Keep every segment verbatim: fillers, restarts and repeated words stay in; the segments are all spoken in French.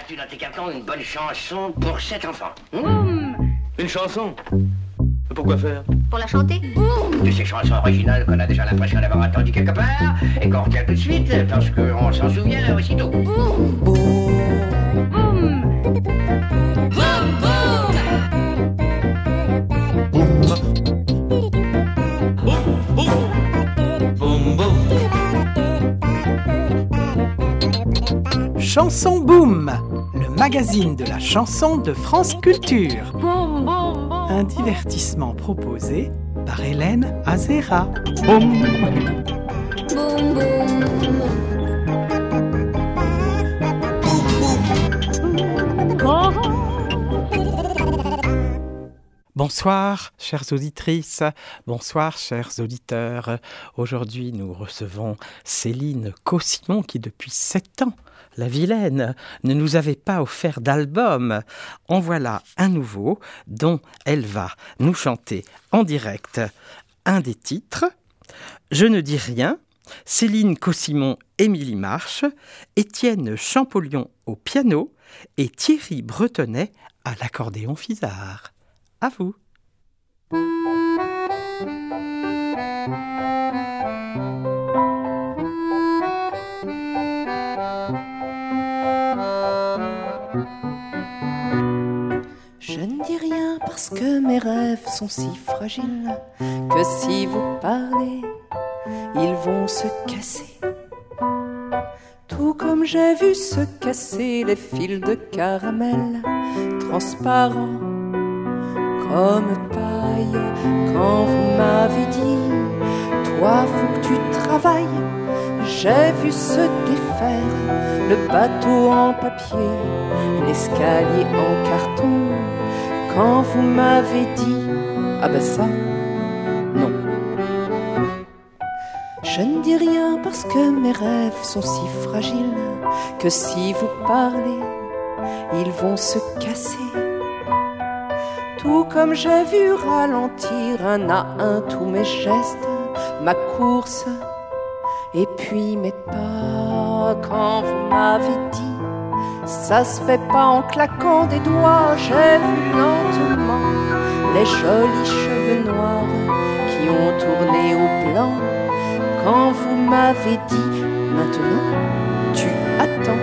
As-tu dans tes cartons une bonne chanson pour cet enfant? Boum. Une chanson? Pourquoi faire? Pour la chanter? Boum. De ces chansons originales qu'on a déjà l'impression d'avoir entendues quelque part et qu'on retient tout de suite parce qu'on s'en souvient aussitôt. Boum. Boum. Boum. Boum. Chanson Boom, le magazine de la chanson de France Culture. Boum, boum, boum. Un divertissement proposé par Hélène Azera. Boum, boum. Bonsoir, chères auditrices, bonsoir, chers auditeurs. Aujourd'hui, nous recevons Céline Cossimon qui, depuis sept ans, la vilaine, ne nous avait pas offert d'album. En voilà un nouveau dont elle va nous chanter en direct un des titres. Je ne dis rien, Céline Cossimon, Émilie Marche, Étienne Champollion au piano et Thierry Bretonnet à l'accordéon Fisard. À vous. Je ne dis rien parce que mes rêves sont si fragiles que si vous parlez, ils vont se casser. Tout comme j'ai vu se casser les fils de caramel transparents comme paille. Quand vous m'avez dit, toi faut que tu travailles, j'ai vu se défaire le bateau en papier, l'escalier en carton. Quand vous m'avez dit, ah ben ça, non. Je ne dis rien parce que mes rêves sont si fragiles que si vous parlez, ils vont se casser. Tout comme j'ai vu ralentir un à un tous mes gestes, ma course et puis mes pas. Quand vous m'avez dit, ça se fait pas en claquant des doigts, j'ai vu lentement les jolis cheveux noirs qui ont tourné au blanc. Quand vous m'avez dit, maintenant tu attends.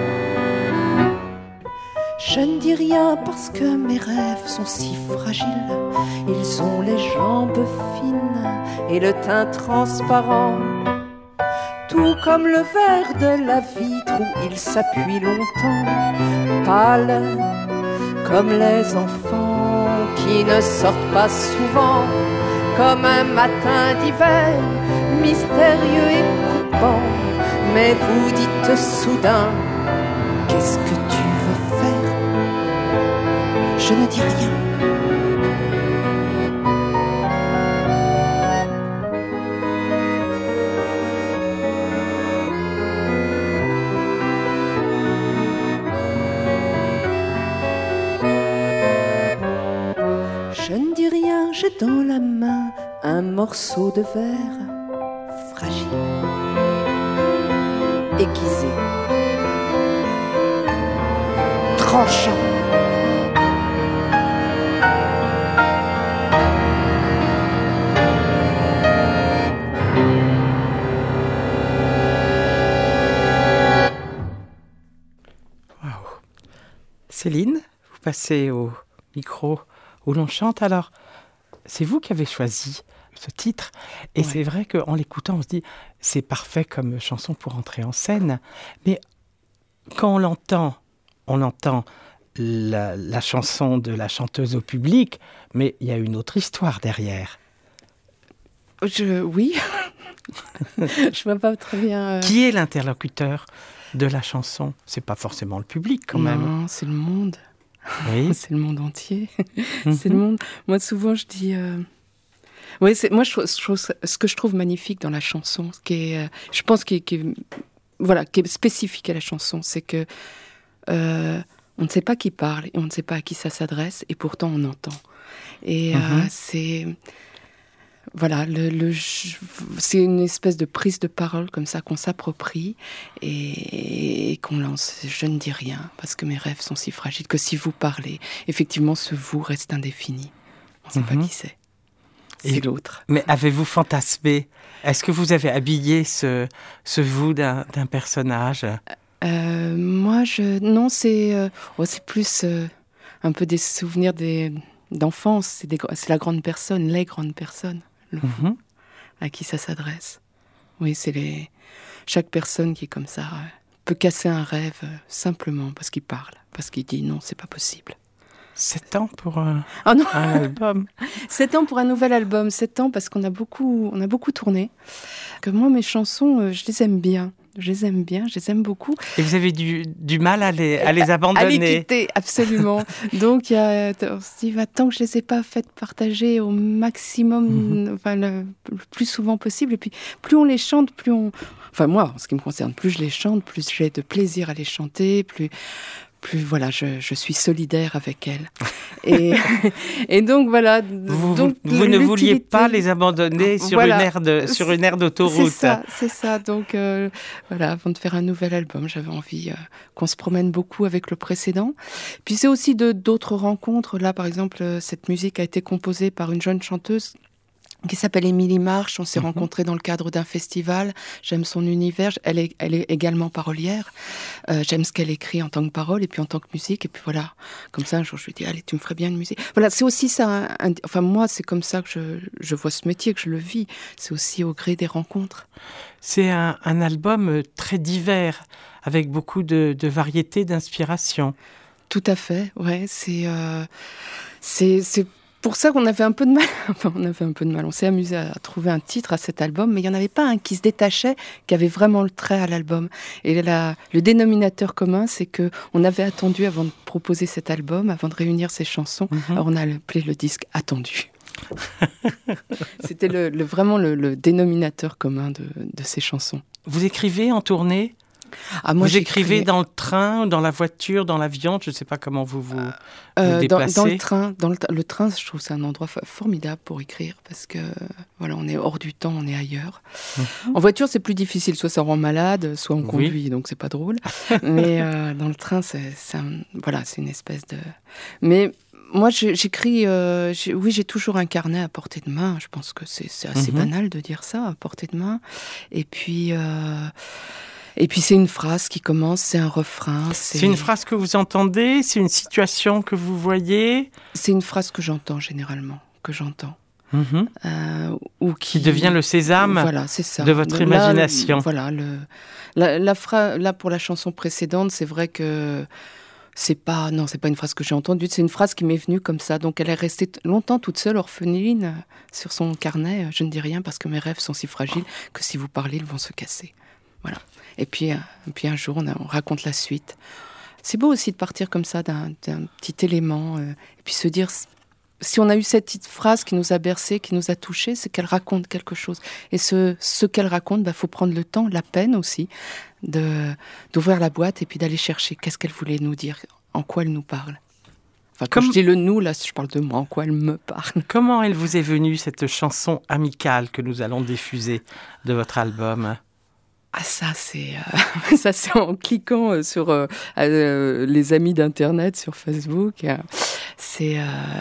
Je ne dis rien parce que mes rêves sont si fragiles. Ils ont les jambes fines et le teint transparent. Tout comme le verre de la vitre où il s'appuie longtemps. Pâle comme les enfants qui ne sortent pas souvent. Comme un matin d'hiver, mystérieux et coupant. Mais vous dites soudain, qu'est-ce que tu veux faire? Je ne dis rien. Je ne dis rien, j'ai dans la main un morceau de verre fragile, aiguisé, tranchant. Waouh. Céline, vous passez au micro où l'on chante. Alors, c'est vous qui avez choisi ce titre. Et ouais. C'est vrai qu'en l'écoutant, on se dit, c'est parfait comme chanson pour entrer en scène. Mais quand on l'entend, on entend la, la chanson de la chanteuse au public, mais il y a une autre histoire derrière. Je, oui. Je vois pas très bien. Euh... Qui est l'interlocuteur de la chanson? C'est pas forcément le public, quand non, même. Non, c'est le monde. Oui. C'est le monde entier. Mm-hmm. C'est le monde. Moi, souvent, je dis. Euh... Oui, c'est moi, je, je trouve ce que je trouve magnifique dans la chanson, ce qui est, euh, je pense, qui est, qui est, voilà, qui est spécifique à la chanson, c'est que euh, on ne sait pas qui parle et on ne sait pas à qui ça s'adresse, et pourtant on entend. Et mm-hmm. euh, c'est voilà, le, le, c'est une espèce de prise de parole comme ça qu'on s'approprie et, et qu'on lance. Je ne dis rien parce que mes rêves sont si fragiles que si vous parlez, effectivement, ce vous reste indéfini. On ne sait Mhm. pas qui c'est. C'est Et- l'autre. Mais avez-vous fantasmé? Est-ce que vous avez habillé ce, ce vous d'un, d'un personnage? Euh, moi, je non, c'est euh, oh, c'est plus euh, un peu des souvenirs des, d'enfance. C'est, des, c'est la grande personne, les grandes personnes le- Mhm. à qui ça s'adresse. Oui, c'est les chaque personne qui est comme ça euh, peut casser un rêve euh, simplement parce qu'il parle, parce qu'il dit non, c'est pas possible. Sept ans pour un, Oh non, un album. sept ans pour un nouvel album, sept ans parce qu'on a beaucoup, on a beaucoup tourné. Que moi, mes chansons, euh, je les aime bien. Je les aime bien, je les aime beaucoup. Et vous avez du, du mal à les, à les À les abandonner. quitter, absolument. Donc, il y a, on se dit, bah, tant que je ne les ai pas faites partager au maximum, Mhm. enfin, le, le plus souvent possible. Et puis, plus on les chante, plus on... Enfin, moi, en ce qui me concerne, plus je les chante, plus j'ai de plaisir à les chanter, plus... plus voilà, je, je suis solidaire avec elles. Et, et donc, voilà. Vous, donc, vous, vous ne vouliez l'utilité- pas les abandonner sur, Voilà. une aire de, sur une aire d'autoroute. C'est ça, c'est ça. Donc euh, voilà, avant de faire un nouvel album, j'avais envie euh, qu'on se promène beaucoup avec le précédent. Puis c'est aussi de, d'autres rencontres. Là, par exemple, euh, cette musique a été composée par une jeune chanteuse qui s'appelle Émilie March. On s'est Mhm. rencontrés dans le cadre d'un festival. J'aime son univers. Elle est, elle est également parolière. Euh, j'aime ce qu'elle écrit en tant que parole et puis en tant que musique. Et puis voilà, comme ça, un jour, je lui dis, allez, tu me ferais bien une musique. Voilà, c'est aussi ça. un- un- enfin, moi, c'est comme ça que je, je vois ce métier, que je le vis. C'est aussi au gré des rencontres. C'est un, un album très divers, avec beaucoup de, de variétés, d'inspiration. Tout à fait, ouais. C'est, euh, c'est, c'est pour ça qu'on avait un peu de mal. Enfin, on avait un peu de mal. On s'est amusé à trouver un titre à cet album, mais il n'y en avait pas un qui se détachait, qui avait vraiment le trait à l'album. Et la, le dénominateur commun, c'est que on avait attendu avant de proposer cet album, avant de réunir ces chansons. Mhm. Alors on a appelé le disque Attendu. C'était le, le- vraiment le, le dénominateur commun de, de ces chansons. Vous écrivez en tournée? Ah, moi, Vous écrivez j'écrivais- dans le train, dans la voiture, dans l'avion? Je ne sais pas comment vous vous, vous Euh, dans, déplacez. dans le train, dans le, le train, je trouve que c'est un endroit fa- formidable pour écrire parce que voilà, on est hors du temps, on est ailleurs. En voiture, c'est plus difficile, soit ça rend malade, soit on Oui. conduit, donc c'est pas drôle. Mais euh, dans le train, c'est, c'est un- voilà, c'est une espèce de. Mais moi, je- j'écris. euh, j'ai- oui, j'ai toujours un carnet à portée de main. Je pense que c'est, c'est assez Mhm. banal de dire ça, à portée de main. Et puis. euh, Et puis c'est une phrase qui commence, c'est un refrain. C'est, C'est une phrase que vous entendez? C'est une situation que vous voyez? c'est une phrase que j'entends généralement, que j'entends. Mhm. Euh, ou Qui qui, devient le sésame voilà, c'est ça. de votre Donc là, imagination. Voilà, le, la, la phra- là pour la chanson précédente, c'est vrai que c'est pas, non, c'est pas une phrase que j'ai entendue, c'est une phrase qui m'est venue comme ça. Donc elle est restée t- longtemps toute seule, orpheline, euh, sur son carnet. Je ne dis rien parce que mes rêves sont si fragiles que si vous parlez, ils vont se casser. Voilà. Et puis, euh, et puis un jour, on, a- on raconte la suite. C'est beau aussi de partir comme ça d'un, d'un petit élément, euh, et puis se dire, si on a eu cette petite phrase qui nous a bercé, qui nous a touché, c'est qu'elle raconte quelque chose. Et ce, ce qu'elle raconte, bah, faut prendre le temps, la peine aussi, de, d'ouvrir la boîte et puis d'aller chercher qu'est-ce qu'elle voulait nous dire, en quoi elle nous parle. Enfin, quand Comme- je dis le nous, là, je parle de moi, en quoi elle me parle. Comment elle vous est venue, cette chanson amicale que nous allons diffuser de votre album? Ah, ça, c'est, euh, ça, c'est en cliquant euh, sur euh, euh, les amis d'Internet, sur Facebook. euh, c'est, euh,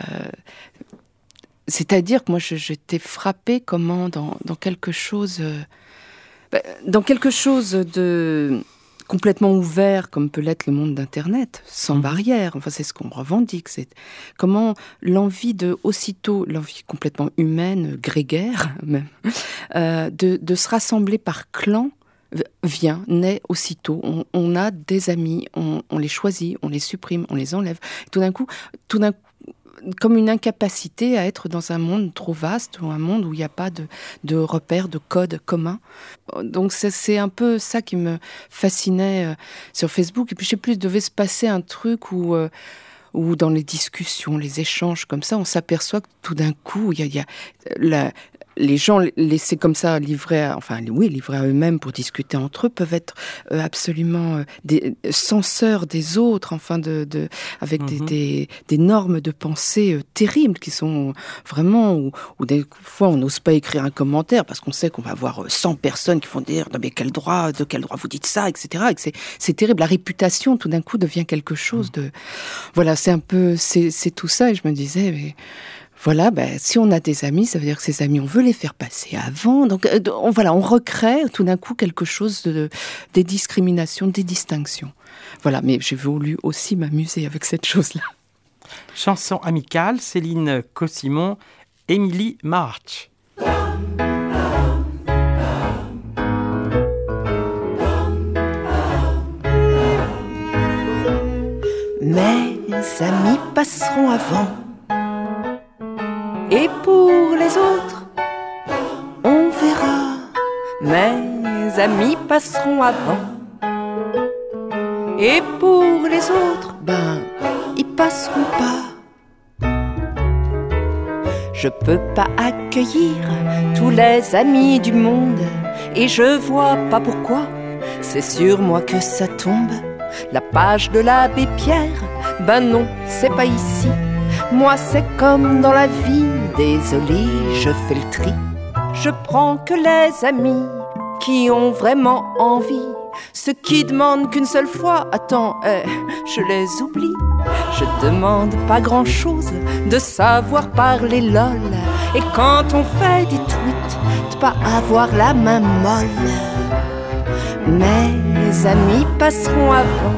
c'est-à-dire que moi, je- j'étais frappée comment dans, dans quelque chose, euh, bah, dans quelque chose de complètement ouvert, comme peut l'être le monde d'Internet, sans Mhm. barrière. Enfin, c'est ce qu'on revendique. C'est comment l'envie de, aussitôt, l'envie complètement humaine, grégaire même, euh, de, de se rassembler par clan v- vient, naît aussitôt. On, on a des amis, on, on les choisit, on les supprime, on les enlève. Tout d'un coup, tout d'un coup, comme une incapacité à être dans un monde trop vaste, ou un monde où il n'y a pas de, de repères, de codes communs. Donc c'est, c'est un peu ça qui me fascinait euh, sur Facebook. Et puis je sais plus, il devait se passer un truc où, euh, ou dans les discussions, les échanges comme ça, on s'aperçoit que tout d'un coup, il y a, il y a la, les gens laissés comme ça, livrés à, enfin oui, livrés à eux-mêmes pour discuter entre eux, peuvent être euh, absolument euh, des censeurs des autres, enfin de, de avec mmh. des, des, des normes de pensée euh, terribles qui sont vraiment, ou, ou des fois on n'ose pas écrire un commentaire parce qu'on sait qu'on va avoir cent personnes qui vont dire non mais quel droit, de quel droit vous dites ça, et cetera. Et que c'est, c'est terrible. La réputation tout d'un coup devient quelque chose de, voilà, c'est un peu, c'est, c'est tout ça. Et je me disais, mais voilà, ben, si on a des amis, ça veut dire que ces amis, on veut les faire passer avant. Donc, euh, on, voilà, on recrée tout d'un coup quelque chose de, des discriminations, des distinctions. Voilà, mais j'ai voulu aussi m'amuser avec cette chose-là. Chanson amicale, Céline Cossimon, Émilie March. Mes amis passeront avant. Et pour les autres, on verra. Mes amis passeront avant. Et pour les autres, ben, ils passeront pas. Je peux pas accueillir tous les amis du monde. Et je vois pas pourquoi, c'est sur moi que ça tombe. La page de l'abbé Pierre, ben non, c'est pas ici. Moi c'est comme dans la vie, désolé, je fais le tri. Je prends que les amis qui ont vraiment envie. Ceux qui demandent qu'une seule fois, attends, eh, je les oublie. Je demande pas grand chose, de savoir parler lol. Et quand on fait des tweets, de pas avoir la main molle. Mes amis passeront avant.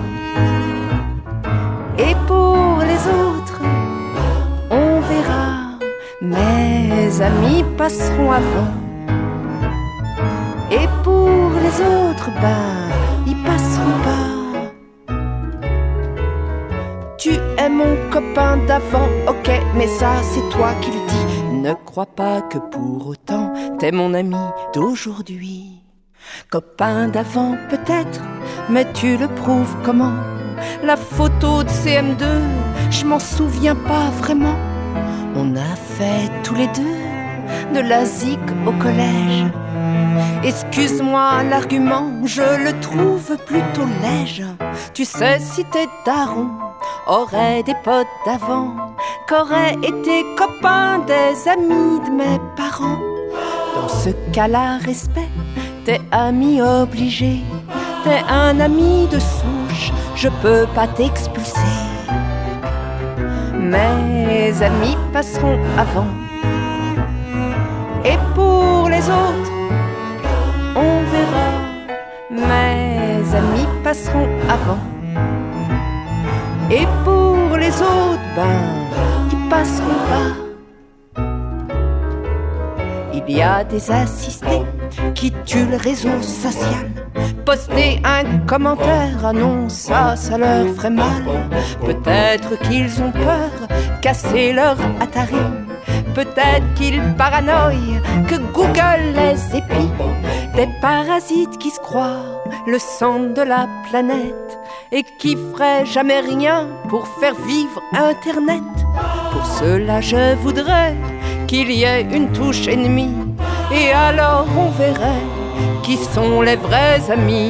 Et pour les autres, on verra. Mes amis passeront avant. Et pour les autres, ben, ils passeront pas. Tu es mon copain d'avant, ok, mais ça c'est toi qui le dis. Ne crois pas que pour autant t'es mon ami d'aujourd'hui. Copain d'avant peut-être, mais tu le prouves comment? La photo de C M deux, je m'en souviens pas vraiment. On a fait tous les deux de la zik au collège. Excuse-moi l'argument, je le trouve plutôt léger. Tu sais si tes darons auraient des potes d'avant, qu'auraient été copains des amis de mes parents. Dans ce cas-là, respect, t'es ami obligé. T'es un ami de souche, je peux pas t'expulser. Mes amis passeront avant. Et pour les autres, on verra. Mes amis passeront avant. Et pour les autres, ben, ils passeront pas. Il y a des assistés qui tuent le réseau social. Poster un commentaire, ah non, ça, ça leur ferait mal. Peut-être qu'ils ont peur, casser leur Atari. Peut-être qu'ils paranoïent que Google les épie. Des parasites qui se croient le centre de la planète et qui feraient jamais rien pour faire vivre Internet. Pour cela, je voudrais qu'il y ait une touche ennemie. Et alors on verrait qui sont les vrais amis.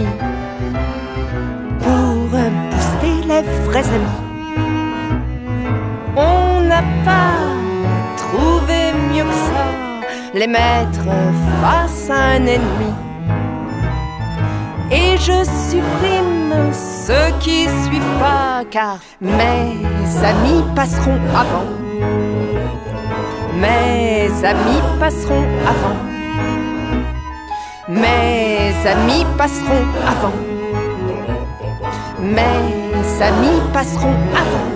Pour booster les vrais amis, on n'a pas trouvé mieux que ça, les mettre face à un ennemi. Et je supprime ceux qui suivent pas, car mes amis passeront avant. Mes amis passeront avant. Mes amis passeront avant. Mes amis passeront avant.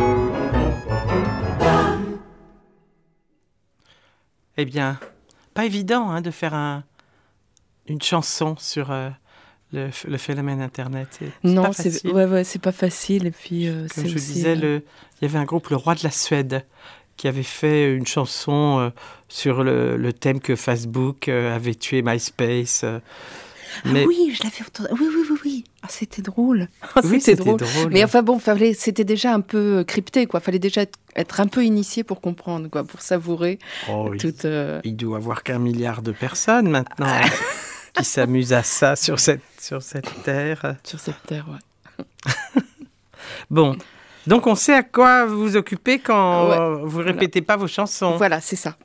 Eh bien, pas évident hein, de faire un, une chanson sur euh, le, le phénomène Internet. C'est, c'est non, pas c'est, facile. ouais, ouais, c'est pas facile. Et puis, euh, Comme c'est je aussi, disais, euh... le, il y avait un groupe, le Roi de la Suède, qui avait fait une chanson euh, sur le, le thème que Facebook euh, avait tué MySpace. Euh, Ah mais... oui, je l'avais entendu. Oui, oui, oui, oui. Ah, c'était drôle. Ah, Oui, c'était drôle. drôle. Mais enfin bon, fallait, c'était déjà un peu crypté, quoi. Fallait déjà être, être un peu initié pour comprendre, quoi, pour savourer Oh, il, toute. euh, il doit y avoir qu'un milliard de personnes maintenant qui s'amusent à ça sur cette, sur cette terre. sur cette terre, ouais. Bon, donc on sait à quoi vous vous occupez quand Ouais. euh, vous répétez pas vos chansons. Voilà, c'est ça.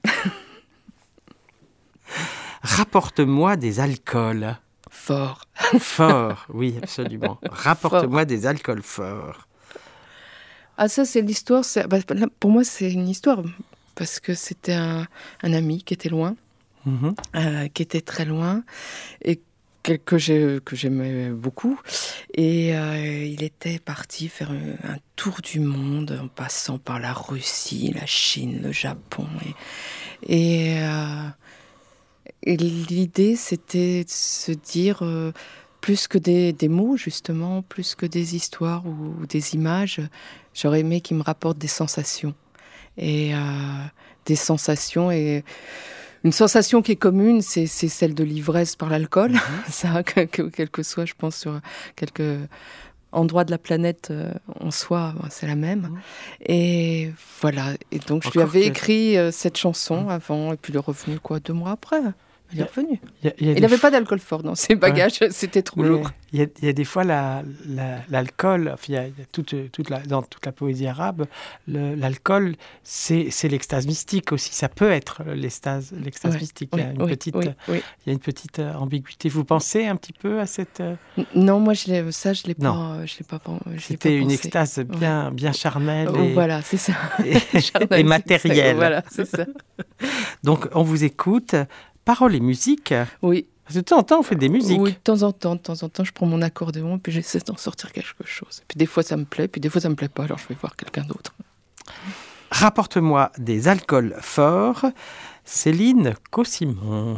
Rapporte-moi des alcools Fort. forts. Oui, absolument. Rapporte-moi des alcools forts. Ah, ça, c'est l'histoire. c'est- bah, là, pour moi, c'est une histoire. Parce que c'était un, un ami qui était loin, Mhm. euh, qui était très loin, et que, que j'ai- que j'aimais beaucoup. Et euh, il était parti faire un, un tour du monde en passant par la Russie, la Chine, le Japon. Et, et, euh, et l'idée, c'était de se dire, euh, plus que des, des mots, justement, plus que des histoires ou, ou des images, j'aurais aimé qu'il me rapporte des sensations. Et euh, des sensations et une sensation qui est commune, c'est, c'est celle de l'ivresse par l'alcool. Ça, que, que- quel que soit, je pense, sur quelques endroits de la planète euh, en soi, ben, c'est la même. Mhm. Et voilà. Et donc, je lui Encore avais que- écrit euh, cette chanson avant, et puis il est revenu, quoi, deux mois après. Il est Yeah. revenu. Il y a- il y a Il des n'avait f- pas d'alcool fort dans ses bagages, c'était trop mais lourd. Il y, a, il y a des fois la, la- l'alcool, enfin, il y a, il y a toute, toute la, dans toute la poésie arabe, le- l'alcool, c'est, c'est l'extase mystique aussi. Ça peut être l'extase, l'extase Ouais, mystique. Il y a oui, une oui, petite, oui, oui. il y a une petite euh, ambiguïté. Vous pensez un petit peu à cette... euh, N- Non, moi, je l'ai, ça, je l'ai Non. pas, euh, je l'ai pas, pen- je l'ai C'était pas une pensé. extase bien, bien charnelle Oh, et, voilà, c'est ça. et- Charnel, et matérielle. Voilà, c'est ça. Donc, on vous écoute. Paroles et musique. Oui. Parce que de temps en temps, on fait des musiques. Oui, de temps en temps, de temps en temps, je prends mon accordéon et puis j'essaie d'en sortir quelque chose. Puis des fois, ça me plaît, puis des fois, ça me plaît pas, alors je vais voir quelqu'un d'autre. Rapporte-moi des alcools forts. Céline Cossimon.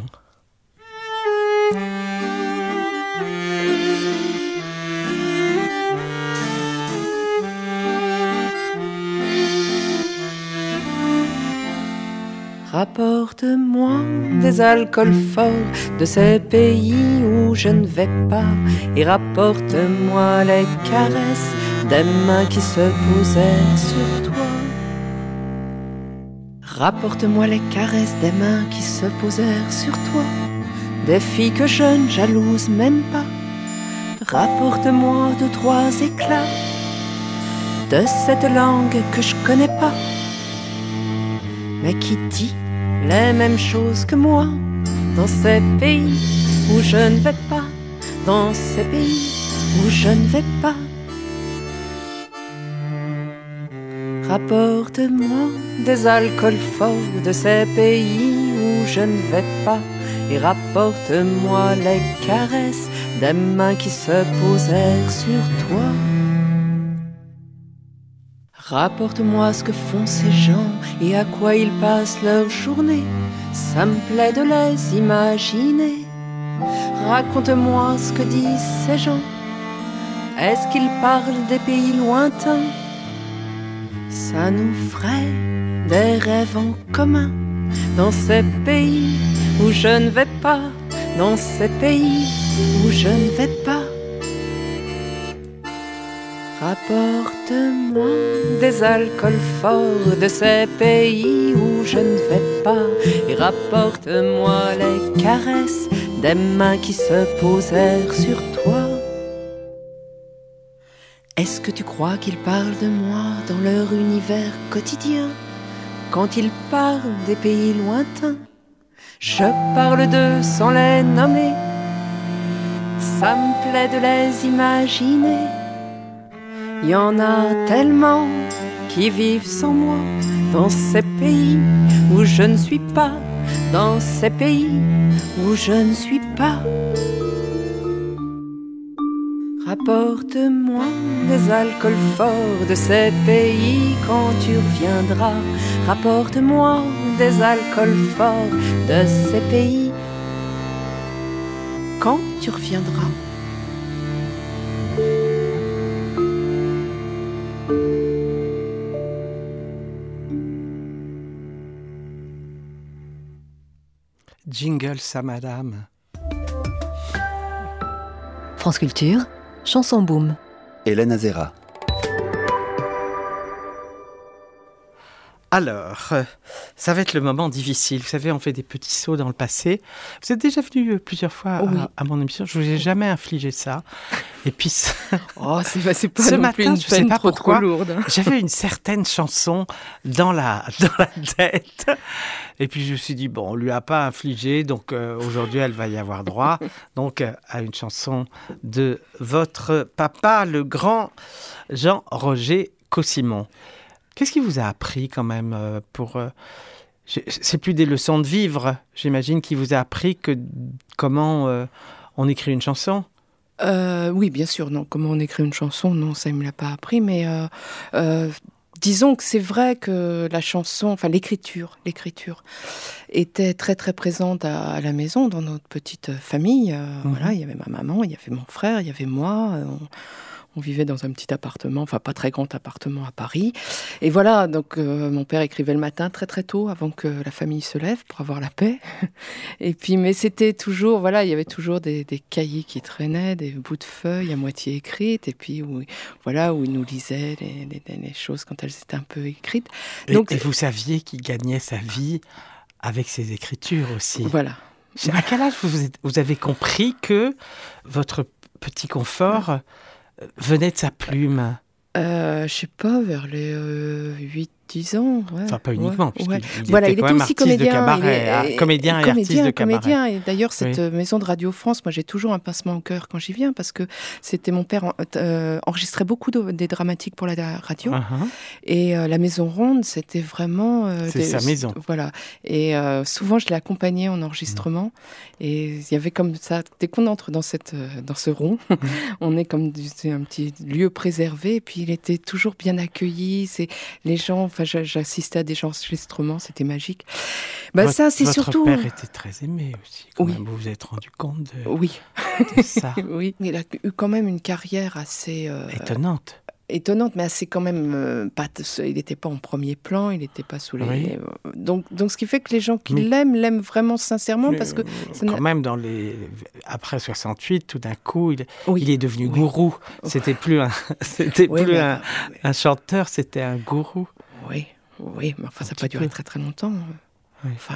Rapporte-moi des alcools forts de ces pays où je ne vais pas, et rapporte-moi les caresses des mains qui se posèrent sur toi. Rapporte-moi les caresses des mains qui se posèrent sur toi, des filles que je ne jalouse même pas. Rapporte-moi deux, trois éclats de cette langue que je connais pas, mais qui dit les mêmes choses que moi, dans ces pays où je ne vais pas, dans ces pays où je ne vais pas. Rapporte-moi des alcools forts de ces pays où je ne vais pas, et rapporte-moi les caresses des mains qui se posèrent sur toi. Rapporte-moi ce que font ces gens et à quoi ils passent leur journée. Ça me plaît de les imaginer. Raconte-moi ce que disent ces gens. Est-ce qu'ils parlent des pays lointains? Ça nous ferait des rêves en commun. Dans ces pays où je ne vais pas, dans ces pays où je ne vais pas. Rapporte-moi des alcools forts de ces pays où je ne vais pas, et rapporte-moi les caresses des mains qui se posèrent sur toi. Est-ce que tu crois qu'ils parlent de moi dans leur univers quotidien? Quand ils parlent des pays lointains, je parle d'eux sans les nommer. Ça me plaît de les imaginer. Il y en a tellement qui vivent sans moi, dans ces pays où je ne suis pas, dans ces pays où je ne suis pas. Rapporte-moi des alcools forts de ces pays quand tu reviendras. Rapporte-moi des alcools forts de ces pays quand tu reviendras. Jingle, ça, madame. France Culture, Chanson Boom. Hélène Azera. Alors, euh, ça va être le moment difficile. Vous savez, on fait des petits sauts dans le passé. Vous êtes déjà venu euh, plusieurs fois à, Oui. à mon émission. Je vous ai jamais infligé ça. Et puis, ce, Oh, c'est, c'est pas ce non matin, plus une je sais peine pas trop, pourquoi, trop lourde. j'avais une certaine chanson dans la, dans la tête. Et puis, je me suis dit, bon, on lui a pas infligé, donc euh, aujourd'hui, elle va y avoir droit. Donc, euh, à une chanson de votre papa, le grand Jean-Roger Cossimon. Qu'est-ce qui vous a appris quand même euh, pour... Euh, je- c'est plus des leçons de vivre, j'imagine, qui vous a appris que comment euh, on écrit une chanson. Euh, oui, bien sûr, non. Comment on écrit une chanson, non, ça, il me l'a pas appris, mais euh, euh, disons que c'est vrai que la chanson, enfin l'écriture, l'écriture était très très présente à, à la maison, dans notre petite famille. Euh, Mhm. Voilà, il y avait ma maman, il y avait mon frère, il y avait moi. euh, on, on vivait dans un petit appartement, enfin pas très grand appartement à Paris. Et voilà, donc euh, mon père écrivait le matin très très tôt, avant que la famille se lève, pour avoir la paix. Et puis, mais c'était toujours, voilà, il y avait toujours des, des cahiers qui traînaient, des bouts de feuilles à moitié écrites, et puis où, voilà, où il nous lisait les, les, les choses quand elles étaient un peu écrites. Et, Donc, et vous saviez qu'il gagnait sa vie avec ses écritures aussi. voilà. À quel âge vous, êtes- vous avez compris que votre petit confort euh, venait de sa plume? Euh, je sais pas, vers les euh, huit dix ans. Ouais, Enfin, pas ouais, uniquement, puisqu'il ouais. il Voilà, était il quand était même aussi artiste de comédien. cabaret, il est- ah, comédien et artiste comédien, de cabaret. comédien. Et d'ailleurs, cette Oui. euh, maison de Radio France, moi, j'ai toujours un pincement au cœur quand j'y viens, parce que c'était mon père en- euh, enregistrait beaucoup de- des dramatiques pour la, la radio. Uh-huh. Et euh, la Maison Ronde, c'était vraiment... euh, C'est des- sa maison. Voilà. Et euh, souvent, je l'ai accompagné en enregistrement. Et il y avait comme ça, dès qu'on entre dans, cette, euh, dans ce rond, on est comme du- c'est un petit lieu préservé. Et puis, il était toujours bien accueilli. C'est, les gens, enfin, j'a- j'assistais à des enregistrements, c'était magique. Bah, Votre- ça, c'est votre surtout... père était très aimé aussi. Quand Oui. même. Vous vous êtes rendu compte de, Oui, de ça. oui. Il a eu quand même une carrière assez... euh, Étonnante. étonnante, mais assez quand même euh, pas. Il n'était pas en premier plan, il n'était pas sous les. Oui. Donc, donc, ce qui fait que les gens qui Mais- l'aiment l'aiment vraiment sincèrement, parce que Euh, ça quand n'a- même, dans les... après soixante-huit, tout d'un coup, il, Oui. il est devenu Oui. gourou. C'était plus un, c'était Oui, plus mais- un, un chanteur, c'était un gourou. oui, oui, mais enfin, ça n'a petit pas duré peu. très très longtemps. Oui. Enfin,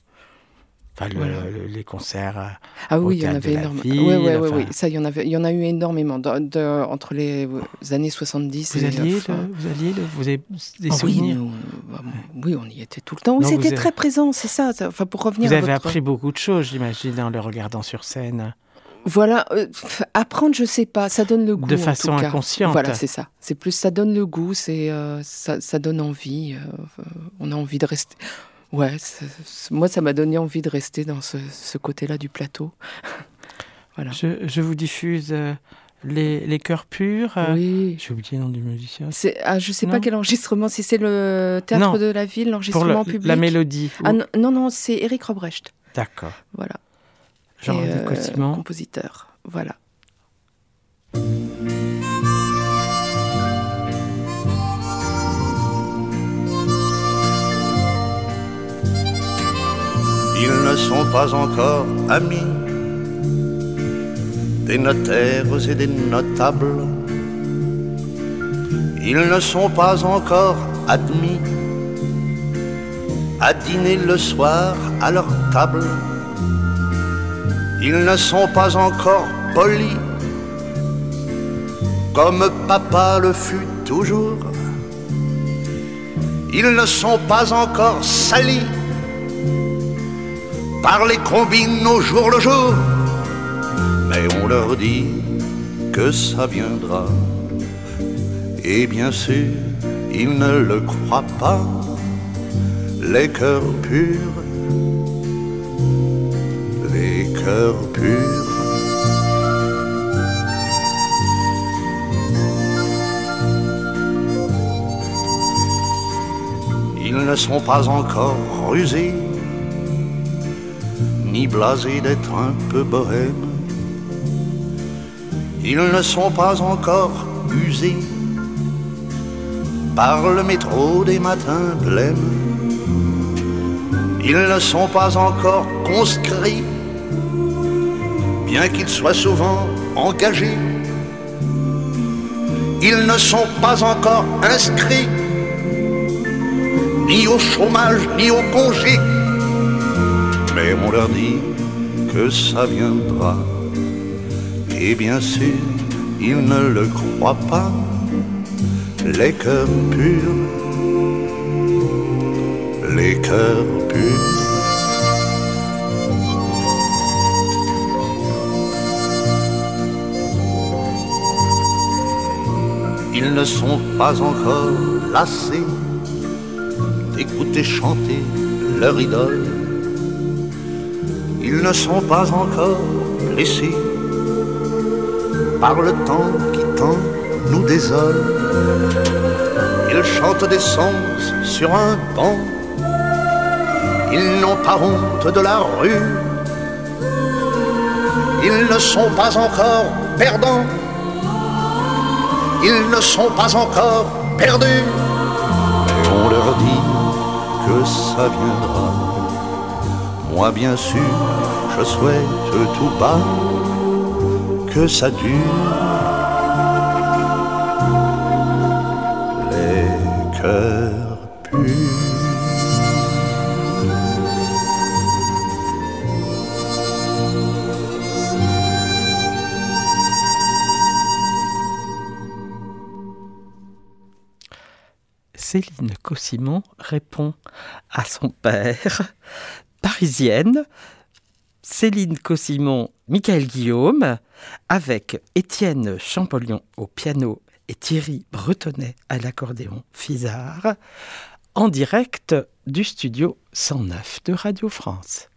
Enfin, le- Voilà. le- les concerts. euh, ah Au oui, il y en théâtre avait de la énormément. ville, Oui, oui, oui, enfin- oui, ça, il y en avait, il y en a eu énormément de- de- entre les euh, années soixante-dix Vous et alliez, la fin. le- vous alliez, le- vous avez des Ah oui, souvenirs. nous, bah, oui, on y était tout le temps. Oui, Non, c'était vous avez- très présent, c'est ça. ça- Enfin, pour revenir Vous à avez votre... appris beaucoup de choses, j'imagine, en le regardant sur scène. Voilà, euh, pff, apprendre, je sais pas, ça donne le goût. De en façon tout cas. inconsciente. Voilà, c'est ça. C'est plus, ça donne le goût, c'est, euh, ça, ça donne envie. euh, euh, on a envie de rester. Ouais, c'est- c'est- moi, ça m'a donné envie de rester dans ce, ce côté-là du plateau. Voilà. Je, je vous diffuse euh, les, les cœurs purs. euh, Oui. J'ai oublié le nom du musicien. C'est, ah, je sais Non. pas quel enregistrement, si c'est le théâtre Non. de la ville, Pour l'enregistrement le- public. la mélodie. Ah, Ou- non, non, non, c'est Éric Robrecht. D'accord. Voilà. Jean-Roger Et, euh, Cossimon. compositeur. Voilà. Ils ne sont pas encore amis des notaires et des notables. Ils ne sont pas encore admis à dîner le soir à leur table. Ils ne sont pas encore polis comme papa le fut toujours. Ils ne sont pas encore salis par les combines au jour le jour, mais on leur dit que ça viendra. Et bien sûr, ils ne le croient pas, les cœurs purs, les cœurs purs. Ils ne sont pas encore rusés, ni blasés d'être un peu bohèmes. Ils ne sont pas encore usés par le métro des matins blêmes. Ils ne sont pas encore conscrits, bien qu'ils soient souvent engagés ils ne sont pas encore inscrits ni au chômage, ni au congé. Mais on leur dit que ça viendra. Et bien sûr, ils ne le croient pas. Les cœurs purs, les cœurs purs. Ils ne sont pas encore lassés d'écouter chanter leur idole. Ils ne sont pas encore blessés par le temps qui tant nous désole. Ils chantent des sons sur un banc. Ils n'ont pas honte de la rue. Ils ne sont pas encore perdants. Ils ne sont pas encore perdus. Mais on leur dit que ça viendra. Moi bien sûr, je souhaite tout bas que ça dure. Les cœurs purs. Céline Cossimon répond à son père. Parisienne, Céline Cossimon, Michael Guillaume, avec Étienne Champollion au piano et Thierry Bretonnet à l'accordéon Fisard, en direct du studio cent neuf de Radio France.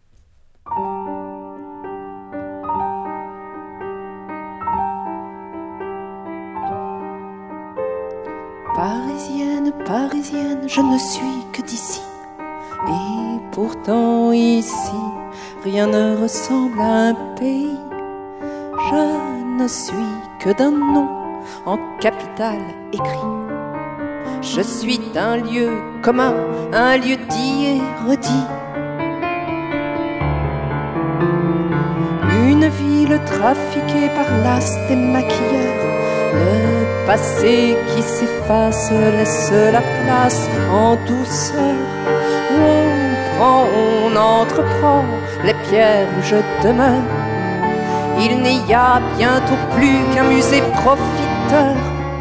Parisienne, parisienne, je ne suis que d'ici. Et pourtant ici, rien ne ressemble à un pays. Je ne suis que d'un nom en capitale écrit. Je suis d'un lieu commun, un lieu dit et redit. Une ville trafiquée par l'as des maquilleurs. Le passé qui s'efface laisse la place en douceur. On prend, on entreprend les pierres où je demeure. Il n'y a bientôt plus qu'un musée profiteur.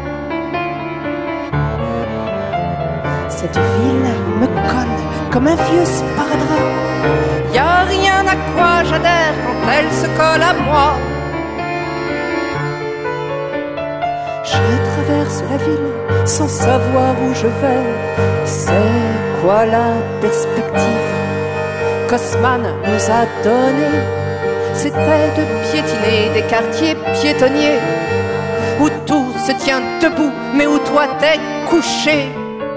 Cette ville me colle comme un vieux sparadrap. Y a rien à quoi j'adhère quand elle se colle à moi. Je traverse la ville sans savoir où je vais. C'est quoi la perspective qu'Haussmann nous a donnée? C'était de piétiner des quartiers piétonniers où tout se tient debout mais où toi t'es couché.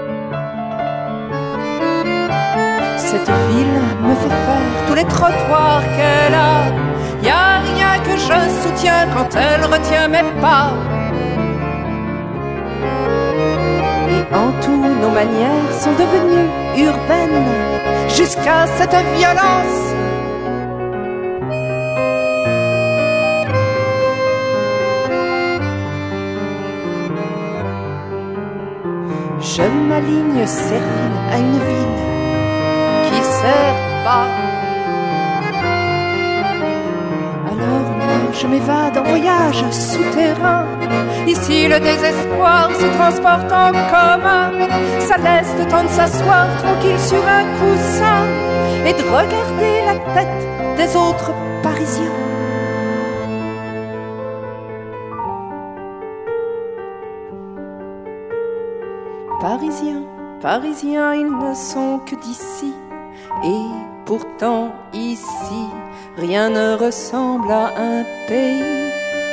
Cette ville me fait faire tous les trottoirs qu'elle a. Y a rien que je soutiens quand elle retient mes pas. Et en tout, nos manières sont devenues urbaines jusqu'à cette violence. Je m'aligne servile à une ville qui sert pas. Alors moi je m'évade en voyage souterrain. Ici le désespoir se transporte en commun. Ça laisse le temps de s'asseoir tranquille sur un coussin et de regarder la tête des autres Parisiens. Parisiens, Parisiens, ils ne sont que d'ici. Et pourtant ici, rien ne ressemble à un pays.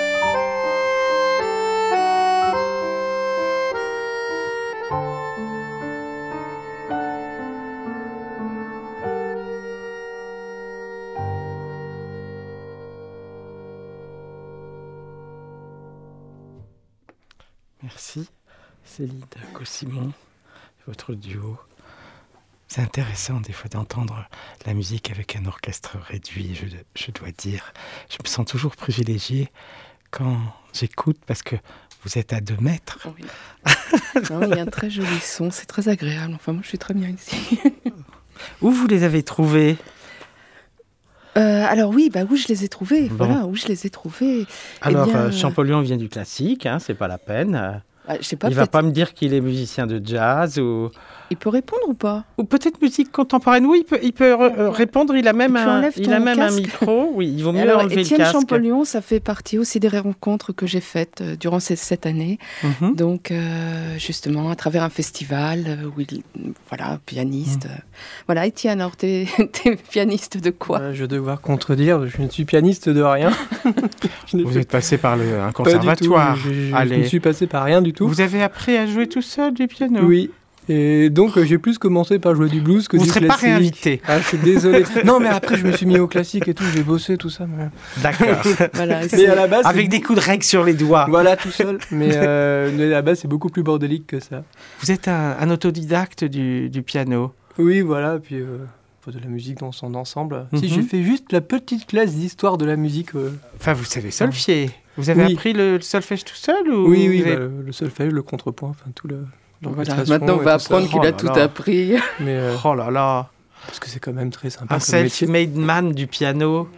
Merci Céline Cossimon, votre duo. C'est intéressant des fois d'entendre la musique avec un orchestre réduit, je, je dois dire. Je me sens toujours privilégiée quand j'écoute parce que Vous êtes à deux mètres. Oui. Non, il y a un très joli son, c'est très agréable. Enfin, moi, je suis très bien ici. Où vous les avez trouvés ? Euh, alors oui, bah où je les ai trouvés, Bon. voilà, où je les ai trouvés. Alors, eh bien, euh, Champollion vient du classique, hein, c'est pas la peine. bah, je sais pas, Il va peut-être- pas me dire qu'il est musicien de jazz ou, il peut répondre ou pas? ou peut-être musique contemporaine. Oui, il peut, il peut re- euh, répondre. Il a même, Tu un, enlèves il ton a même un casque. micro. Oui, il vaut mieux Alors, enlever le Étienne casque. Champollion, ça fait partie aussi des rencontres que j'ai faites euh, durant ces sept années. Mhm. Donc, euh, justement, à travers un festival euh, où il, voilà, pianiste. Mm. euh, Voilà, Étienne, alors t'es, t'es pianiste de quoi? Euh, je vais devoir contredire, je ne suis pianiste de rien. Je n'ai Vous fait êtes passé par le, un pas conservatoire. du tout. Je, je- je Allez. ne suis passé par rien du tout. Vous avez appris à jouer tout seul du piano? Oui. Et donc euh, j'ai plus commencé par jouer du blues que Vous ne du serez pas classique. réinvité. Ah, je suis désolé. Non, mais après je me suis mis au classique et tout, j'ai bossé tout ça. Mais, D'accord. Voilà, mais c'est- à la base, Avec c'est- des coups de règle sur les doigts. voilà tout seul. Mais, euh, mais à la base c'est beaucoup plus bordélique que ça. Vous êtes un, un autodidacte du, du piano. Oui, voilà. Puis euh, faut de la musique dans son ensemble. Mhm. Si j'ai fait juste la petite classe d'histoire de la musique. euh, Enfin, vous savez solfier. Vous avez Oui. appris le, le solfège tout seul ou Oui, oui, vous avez- bah, le solfège, le contrepoint, enfin tout le. Voilà, l'orchestration maintenant, on et va tout ça. apprendre qu'il Oh a là tout là. appris. Mais euh, Oh là là, parce que c'est quand même très sympa un comme métier. self-made man du piano.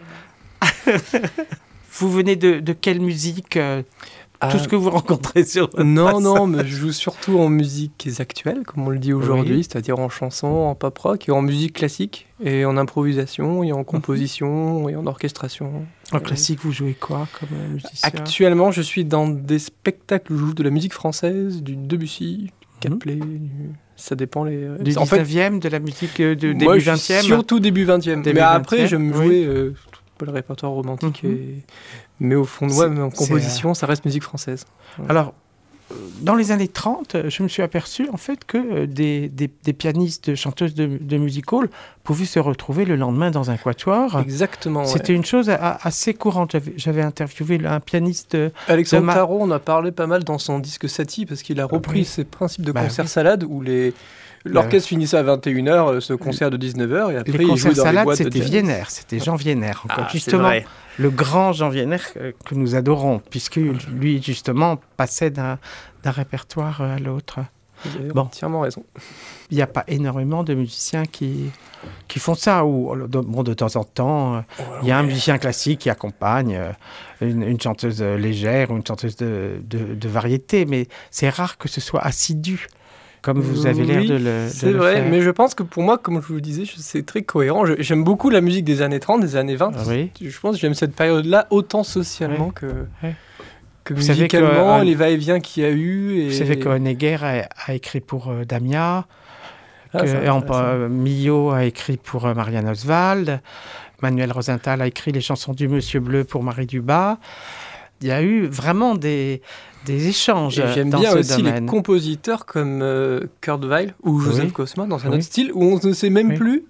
Vous venez de, de quelle musique euh, Ah, Tout ce que vous rencontrez sur votre Non, passage. non, mais je joue surtout en musique actuelle, comme on le dit aujourd'hui, Oui. c'est-à-dire en chanson, en pop rock, et en musique classique, et en improvisation, et en composition, et en orchestration. En classique, vous jouez quoi comme euh, musicien? Actuellement, je suis dans des spectacles où je joue de la musique française, du Debussy, du Caplet, du- ça dépend les... Du en fait, dix-neuvième, de la musique euh, de moi, début je suis vingtième? surtout début vingtième. Début Mais après, vingtième, j'aime oui. jouer euh, tout le répertoire romantique, Mhm. et... mais au fond de moi, C'est- en c'est, composition, ça reste musique française. Alors, euh, dans les années trente, euh, je me suis aperçu en fait que euh, des, des, des pianistes, chanteuses de, de music hall pouvaient se retrouver le lendemain dans un quatuor. Exactement, ouais. C'était une chose a- assez courante. J'avais, j'avais interviewé un pianiste. euh, Alexandre de ma- Tarot, on a parlé pas mal dans son disque Satie, parce qu'il a repris oui. ces principes de Bah concert oui. salade où les... l'orchestre finissait à vingt et une heures, euh, ce concert de dix-neuf heures, et après les il jouait concerts dans les salades, boîtes de c'était jazz. Wiener, c'était Jean Wiener. Encore. Ah, c'est justement, vrai. le grand Jean Wiener euh, que nous adorons, puisque lui, justement, passait d'un, d'un répertoire à l'autre. Vous avez Bon. entièrement raison. Il n'y a pas énormément de musiciens qui, qui font ça. Ou, de, bon, de temps en temps, euh, il y a un musicien classique qui accompagne euh, une, une chanteuse euh, légère ou une chanteuse de, de, de variété, mais c'est rare que ce soit assidu, comme vous avez l'air Oui, de le, de c'est le vrai, faire. mais je pense que pour moi, comme je vous le disais, je- c'est très cohérent. Je- j'aime beaucoup la musique des années trente, des années vingt. Ah oui. Je pense que j'aime cette période-là autant socialement Ouais. que, Ouais. que Vous savez que, musicalement, euh, les va-et-vient qu'il y a eu. Et... Vous savez que Honegger a, a écrit pour euh, Damia, Ah, que, c'est et en- intéressant. euh, Millot a écrit pour euh, Marianne Oswald, Manuel Rosenthal a écrit les chansons du Monsieur Bleu pour Marie Dubas. Il y a eu vraiment des, des échanges Et j'aime dans bien ce aussi domaine. les compositeurs comme euh, Kurt Weill ou Joseph Oui. Cosma dans un Oui. autre style où on ne sait même Oui. plus.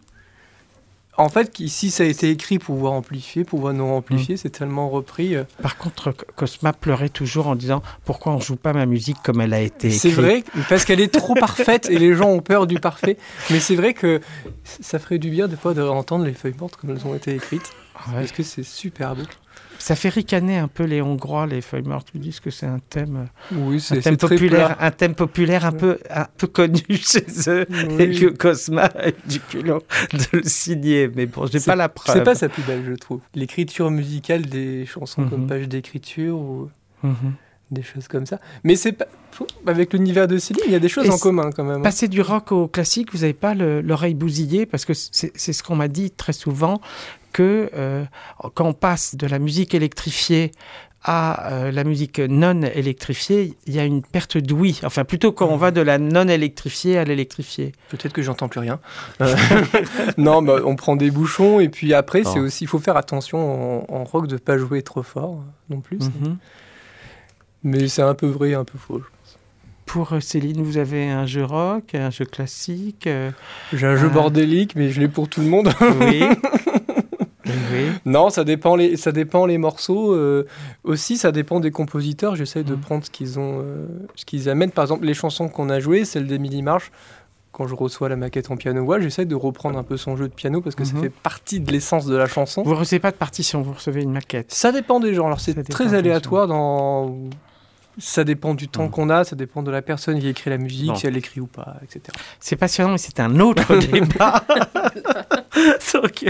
En fait, si ça a été écrit pour voir amplifier, pour voir non amplifier, c'est tellement repris. euh, Par contre, C- Cosma pleurait toujours en disant « Pourquoi on ne joue pas ma musique comme elle a été écrite ?» C'est vrai, parce qu'elle est trop parfaite et les gens ont peur du parfait. Mais c'est vrai que ça ferait du bien des fois d'entendre les feuilles mortes comme elles ont été écrites, Ouais. parce que c'est super beau. Ça fait ricaner un peu les Hongrois, les feuilles mortes. Ils disent que c'est un thème, Oui, un c'est thème c'est très populaire, plat. un thème populaire un, peu, un peu connu chez eux. Et Oui. que Cosma a eu du culot de le signer. Mais bon, j'ai C'est- pas la preuve. C'est pas sa plus belle, je trouve. L'écriture musicale des chansons Mhm. comme page d'écriture ou Mhm. des choses comme ça. Mais c'est pas... avec l'univers de Céline, il y a des choses Et en c'est- commun quand même. Passer du rock au classique, vous n'avez pas le- l'oreille bousillée, parce que c'est c'est ce qu'on m'a dit très souvent, que euh, quand on passe de la musique électrifiée à euh, la musique non électrifiée, il y a une perte d'ouïe. Enfin, plutôt quand on va de la non électrifiée à l'électrifiée. Peut-être que j'entends plus rien. Euh, non, bah, on prend des bouchons et puis après, c'est Bon. aussi, il faut faire attention en, en rock de pas jouer trop fort non plus. Mhm. Mais c'est un peu vrai, et un peu faux. Pour euh, Céline, vous avez un jeu rock, un jeu classique. euh, J'ai un jeu Ah. bordélique, mais je l'ai pour tout le monde. Oui. oui. Non, ça dépend les, ça dépend les morceaux. euh, aussi, ça dépend des compositeurs. J'essaye de Mhm. prendre ce qu'ils ont, euh, ce qu'ils amènent. Par exemple, les chansons qu'on a jouées, celle d'Émilie Marche. Quand je reçois la maquette en piano voix, j'essaie de reprendre un peu son jeu de piano parce que ça Mhm. fait partie de l'essence de la chanson. Vous ne recevez pas de partition, vous recevez une maquette. Ça dépend des gens. Alors Ça c'est dépend très des aléatoire dans Ça dépend du temps Mmh. qu'on a, ça dépend de la personne qui écrit la musique, Bon. si elle écrit ou pas, et cetera. C'est passionnant, mais c'est un autre débat. Donc, euh,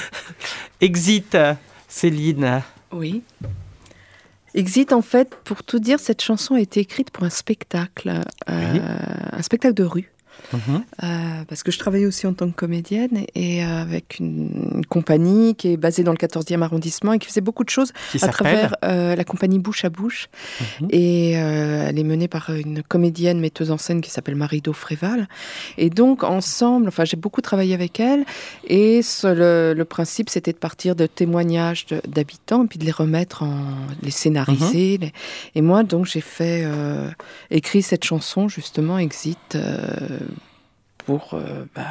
Exit, Céline. Oui. Exit, en fait, pour tout dire, cette chanson a été écrite pour un spectacle, euh, Oui. un spectacle de rue. Mhm. Euh, parce que je travaillais aussi en tant que comédienne et, et euh, avec une, une compagnie qui est basée dans le quatorzième arrondissement et qui faisait beaucoup de choses Qui à s'appelle travers euh, la compagnie Bouche à Bouche. Mhm. Et euh, elle est menée par une comédienne metteuse en scène qui s'appelle Marie-Do Fréval. Et donc ensemble, enfin j'ai beaucoup travaillé avec elle et ce, le, le principe c'était de partir de témoignages de, d'habitants et puis de les remettre en, les scénariser. Les... Et moi donc j'ai fait euh, écrit cette chanson justement Exit. Euh, pour euh, bah,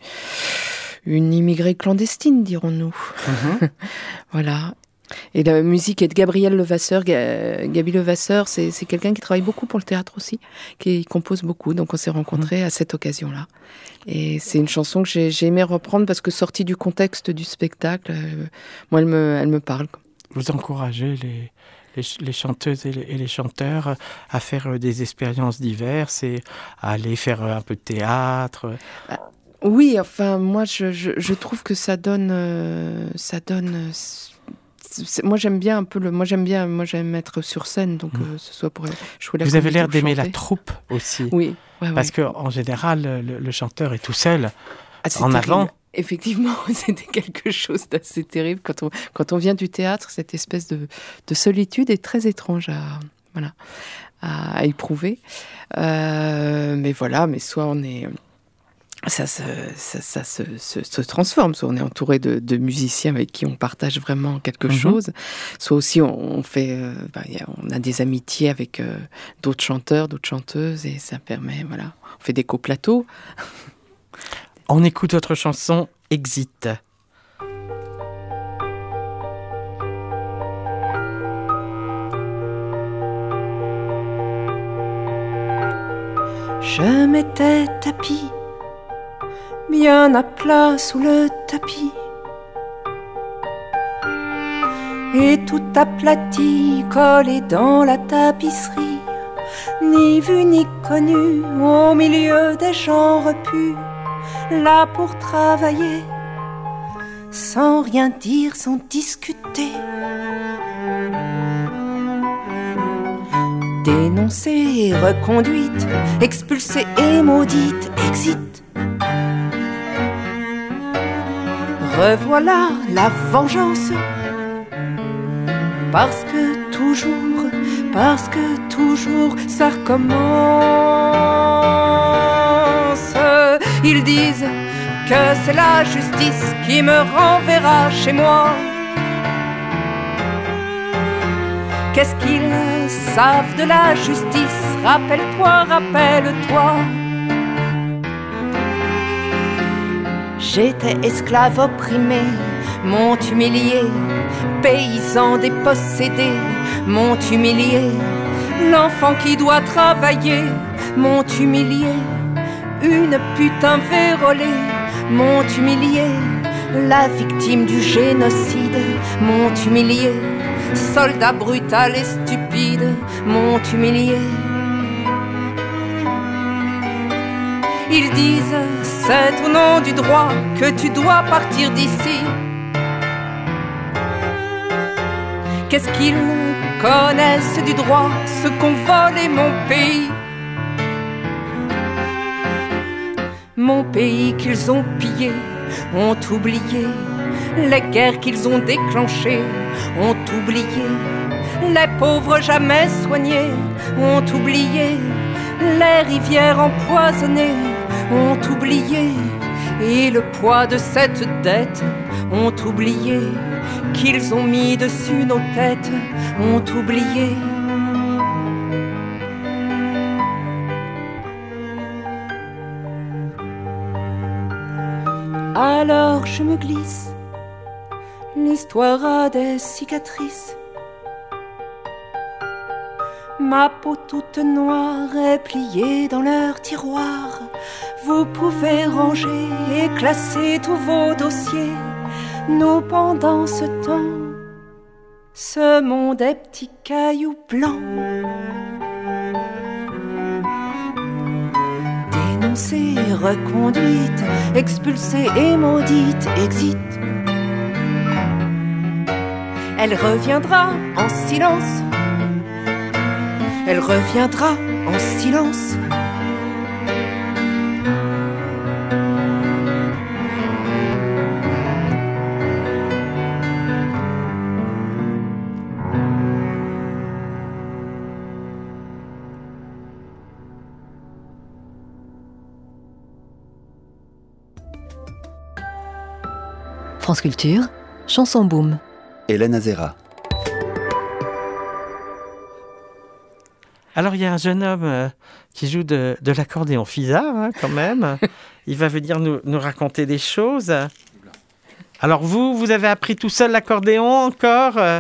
une immigrée clandestine, dirons-nous. Mhm. Voilà. Et la musique est de Gabriel Levasseur. Ga- Gabi Levasseur, c'est, c'est quelqu'un qui travaille beaucoup pour le théâtre aussi, qui compose beaucoup. Donc on s'est rencontrés mmh. à cette occasion-là. Et c'est une chanson que j'ai, j'ai aimé reprendre parce que sortie du contexte du spectacle, euh, moi elle me, elle me parle. Vous encouragez les, les, les chanteuses et les, et les chanteurs à faire des expériences diverses et à aller faire un peu de théâtre. Ah. Oui, enfin, moi, je, je, je trouve que ça donne... Euh, ça donne c'est, moi, j'aime bien un peu le... Moi, j'aime bien... Moi, j'aime être sur scène, donc mmh. euh, ce soit pour jouer la Vous avez l'air ou d'aimer chanter. La troupe aussi. Oui. Ouais, Parce ouais. qu'en général, le, le chanteur est tout seul, ah, c'est en terrible. avant. Effectivement, c'était quelque chose d'assez terrible. Quand on, quand on vient du théâtre, cette espèce de, de solitude est très étrange à, voilà, à, à éprouver. Euh, mais voilà, mais soit on est... Ça, ça, ça, ça se, se, se transforme, soit on est entouré de, de musiciens avec qui on partage vraiment quelque mm-hmm. chose, soit aussi on, on fait, euh, bah, y a, on a des amitiés avec euh, d'autres chanteurs, d'autres chanteuses, et ça permet, voilà, on fait des coplateaux. On écoute votre chanson Exit. Je m'étais tapis bien à plat sous le tapis et tout aplati, collé dans la tapisserie, ni vu ni connu, au milieu des gens repus, là pour travailler, sans rien dire, sans discuter. Dénoncée, reconduite, expulsée et maudite, exit. Revoilà la vengeance, parce que toujours, parce que toujours ça recommence. Ils disent que c'est la justice qui me renverra chez moi. Qu'est-ce qu'ils savent de la justice? Rappelle-toi, rappelle-toi. J'étais esclave opprimé, m'ont humilié, paysan dépossédé, m'ont humilié, l'enfant qui doit travailler, m'ont humilié, une putain vérolée, m'ont humilié, la victime du génocide, m'ont humilié, soldat brutal et stupide, m'ont humilié. Ils disent, c'est au nom du droit que tu dois partir d'ici. Qu'est-ce qu'ils connaissent du droit, ceux qu'ont volé mon pays? Mon pays qu'ils ont pillé, ont oublié. Les guerres qu'ils ont déclenchées, ont oublié. Les pauvres jamais soignés, ont oublié. Les rivières empoisonnées, ont oublié, et le poids de cette dette, ont oublié, qu'ils ont mis dessus nos têtes, ont oublié. Alors je me glisse, l'histoire a des cicatrices. Ma peau toute noire est pliée dans leur tiroir. Vous pouvez ranger et classer tous vos dossiers. Nous, pendant ce temps, ce monde est petits cailloux blancs. dénoncée, reconduite, expulsée et maudite, exit. Elle reviendra en silence. Elle reviendra en silence. France Culture, chanson boom. Hélène Azera. Alors, il y a un jeune homme euh, qui joue de, de l'accordéon Fisa, hein, quand même. Il va venir nous, nous raconter des choses. Alors, vous, vous avez appris tout seul l'accordéon encore euh,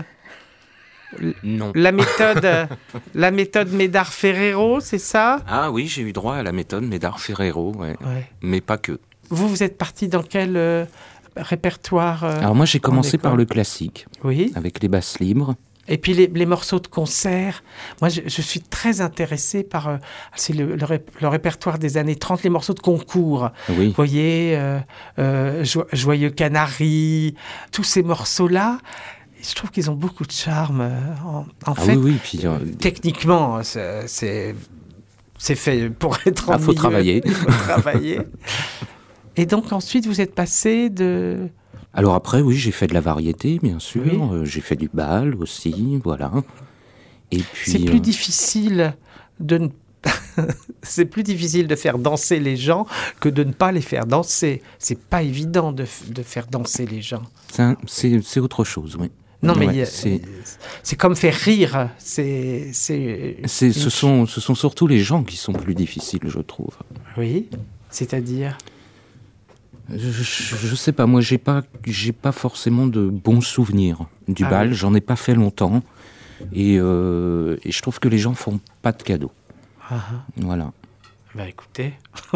Non. La méthode, euh, la méthode Médard-Ferrero, c'est ça? Ah oui, j'ai eu droit à la méthode Médard-Ferrero, ouais. Ouais. Mais pas que. Vous, vous êtes parti dans quel euh, répertoire euh, Alors moi, j'ai commencé école par le classique, Oui. avec les basses libres. Et puis les, les morceaux de concert. Moi, je, je suis très intéressée par euh, c'est le, le, ré, le répertoire des années trente, les morceaux de concours. Oui. Vous voyez, euh, euh, Jo- Joyeux Canari, tous ces morceaux-là. Je trouve qu'ils ont beaucoup de charme. euh, En, en Ah fait, oui, oui, puis euh, techniquement, c'est, c'est, c'est fait pour être en Ah, faut milieu. travailler. Il faut travailler. Et donc ensuite, vous êtes passé de... alors après, oui, j'ai fait de la variété, bien sûr. Oui. Euh, j'ai fait du bal aussi, voilà. Et puis. C'est plus euh, difficile de ne c'est plus difficile de faire danser les gens que de ne pas les faire danser. C'est pas évident de, f- de faire danser les gens. c'est, un- c'est, c'est autre chose, oui. Non, mais Ouais, il y a- c'est, c'est comme faire rire. C'est, c'est, c'est, ce, une- sont, ce sont surtout les gens qui sont plus difficiles, je trouve. Oui, c'est-à-dire. Je, je, je sais pas, moi j'ai pas, j'ai pas forcément de bons souvenirs du Ah bal, oui. j'en ai pas fait longtemps. Et, euh, et je trouve que les gens font pas de cadeaux. Ah, ah. Voilà. Bah écoutez.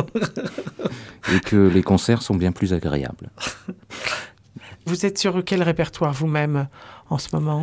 Et que les concerts sont bien plus agréables. Vous êtes sur quel répertoire vous-même en ce moment?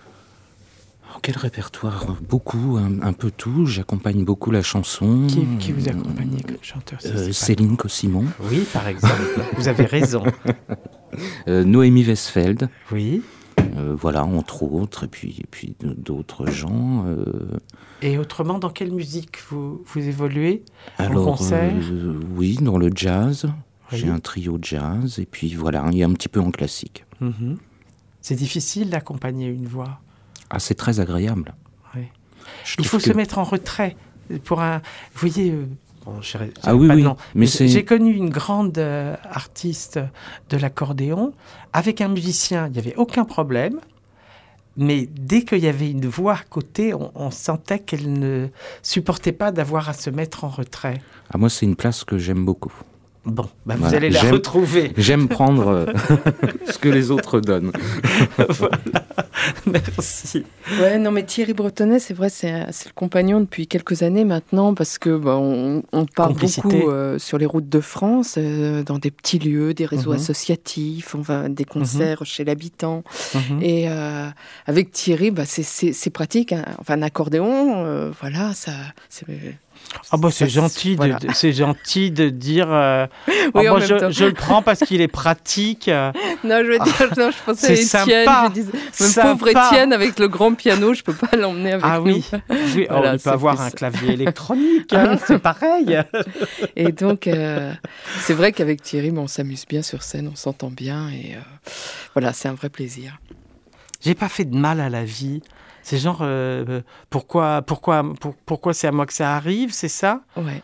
Oh, quel répertoire? Beaucoup, un, un peu tout. J'accompagne beaucoup la chanson. Qui, qui vous accompagnez comme chanteur? Ça, Euh, c'est pas- Céline Cossimon. Oui, par exemple. Vous avez raison. Euh, Noémie Westfeld. Oui. Euh, voilà, entre autres. Et puis, et puis d'autres gens. euh, Et autrement, dans quelle musique vous, vous évoluez? Alors, concert euh, oui, dans le jazz. Oui. J'ai un trio jazz. Et puis voilà, il y a un petit peu en classique. Mhm. C'est difficile d'accompagner une voix. Ah, c'est très agréable. Oui. Je Il trouve faut que- se mettre en retrait pour un. Vous voyez. euh, bon, je dirais- je Ah dirais oui, pas de oui, nom, mais j- c'est- j'ai connu une grande euh, artiste de l'accordéon avec un musicien. Il n'y avait aucun problème. Mais dès qu'il y avait une voix à côté, on, on sentait qu'elle ne supportait pas d'avoir à se mettre en retrait. Ah, moi, c'est une place que j'aime beaucoup. Bon, bah, vous Voilà. allez la J'aime- retrouver. J'aime prendre euh, ce que les autres donnent. Voilà. Merci. Ouais, non, mais Thierry Bretonnet, c'est vrai, c'est, c'est le compagnon depuis quelques années maintenant, parce que bah, on, on part Complicité. beaucoup euh, sur les routes de France, euh, dans des petits lieux, des réseaux Mhm. associatifs, on va des concerts chez l'habitant. Mhm. Et euh, avec Thierry, bah, c'est, c'est, c'est pratique. Hein. Enfin, un accordéon, euh, voilà, ça. C'est, Ah bah c'est ça, gentil, voilà. de, de- c'est gentil de dire. euh, Oui, ah en bah, même je, temps. je le prends parce qu'il est pratique. euh, Non, je veux dire, non, je pensais c'est à Étienne. sympa, Je disais, même sympa. pauvre Étienne avec le grand piano, je peux pas l'emmener avec Ah nous. oui, oui, oh, Voilà, il peut c'est avoir plus un ça. clavier électronique, hein, c'est pareil. Et donc, euh, c'est vrai qu'avec Thierry, bon, on s'amuse bien sur scène, on s'entend bien, et euh, voilà, c'est un vrai plaisir. J'ai pas fait de mal à la vie. C'est genre euh, pourquoi, pourquoi, pour- pourquoi c'est à moi que ça arrive, c'est ça? Ouais.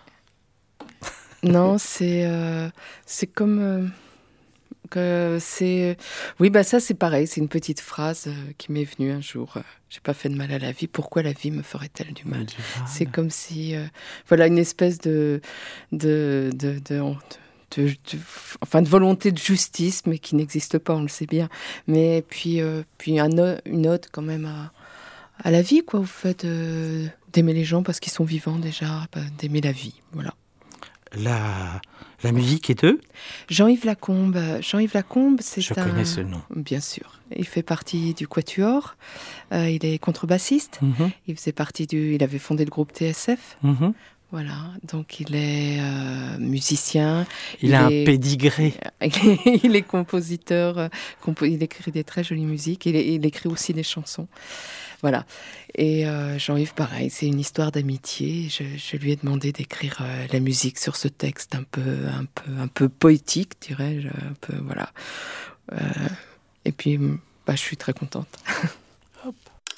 Non, c'est euh, c'est comme euh, que c'est oui bah ça c'est pareil, c'est une petite phrase euh, qui m'est venue un jour. euh, J'ai pas fait de mal à la vie, pourquoi la vie me ferait-elle du mal? C'est comme si euh, voilà une espèce de de de, de, de- de- de- enfin de volonté de justice, mais qui n'existe pas, on le sait bien. Mais puis euh, puis un o- une ode quand même à à la vie, quoi, au fait euh, d'aimer les gens parce qu'ils sont vivants déjà, bah, d'aimer la vie, voilà. La, la musique est d'eux? Jean-Yves Lacombe, Jean-Yves Lacombe, c'est Je un... connais ce nom. Bien sûr. Il fait partie du Quatuor. Euh, il est contrebassiste. Mhm, Il faisait partie du... Il avait fondé le groupe T S F. mhm. Voilà, donc il est euh, musicien. Il, il a est, un pédigré. Il est compositeur, euh, compo- il écrit des très jolies musiques, il, est, il écrit aussi des chansons. Voilà. Et euh, Jean-Yves, pareil, c'est une histoire d'amitié. Je, je lui ai demandé d'écrire euh, la musique sur ce texte un peu, un peu, un peu poétique, dirais-je, un peu, voilà. Euh, et puis, bah, je suis très contente. Hop.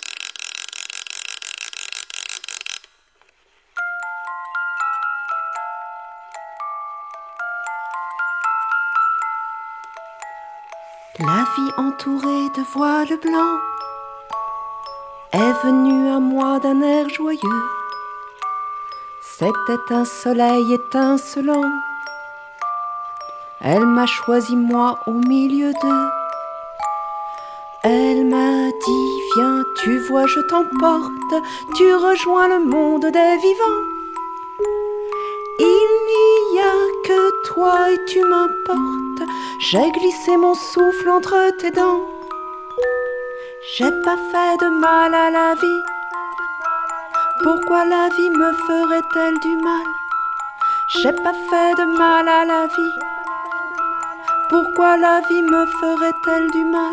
La vie entourée de voiles blancs est venue à moi d'un air joyeux. C'était un soleil étincelant. Elle m'a choisi moi au milieu d'eux. Elle m'a dit, viens, tu vois, je t'emporte. Tu rejoins le monde des vivants. Il n'y a que toi et tu m'importes. J'ai glissé mon souffle entre tes dents. J'ai pas fait de mal à la vie. Pourquoi la vie me ferait-elle du mal? J'ai pas fait de mal à la vie. Pourquoi la vie me ferait-elle du mal?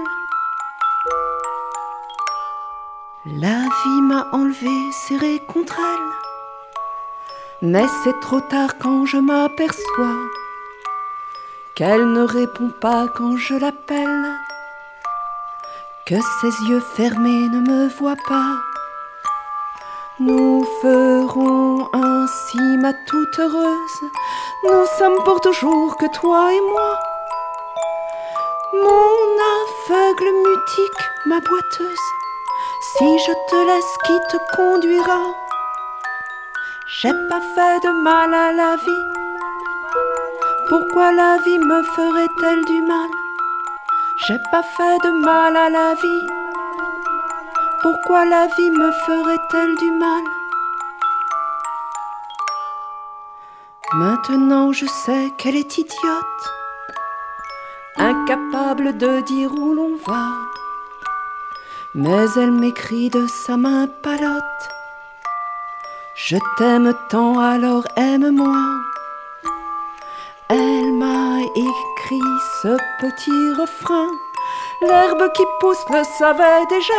La vie m'a enlevé, serré contre elle. Mais c'est trop tard quand je m'aperçois qu'elle ne répond pas quand je l'appelle, que ses yeux fermés ne me voient pas. Nous ferons ainsi ma toute heureuse. Nous sommes pour toujours que toi et moi. Mon aveugle mutique, ma boiteuse, si je te laisse, qui te conduira? J'ai pas fait de mal à la vie. Pourquoi la vie me ferait-elle du mal? J'ai pas fait de mal à la vie. Pourquoi la vie me ferait-elle du mal? Maintenant je sais qu'elle est idiote, incapable de dire où l'on va. Mais elle m'écrit de sa main palote: je t'aime tant, alors aime-moi. Elle m'a écrit ce petit refrain. L'herbe qui pousse le savait déjà.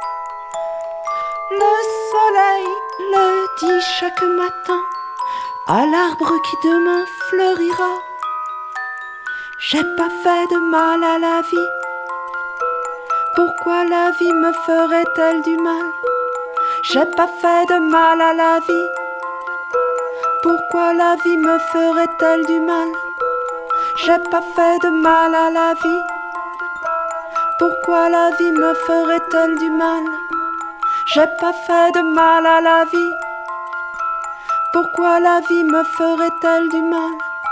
Le soleil le dit chaque matin à l'arbre qui demain fleurira. J'ai pas fait de mal à la vie. Pourquoi la vie me ferait-elle du mal? J'ai pas fait de mal à la vie. Pourquoi la vie me ferait-elle du mal? J'ai pas fait de mal à la vie. Pourquoi la vie me ferait-elle du mal? J'ai pas fait de mal à la vie. Pourquoi la vie me ferait-elle du mal?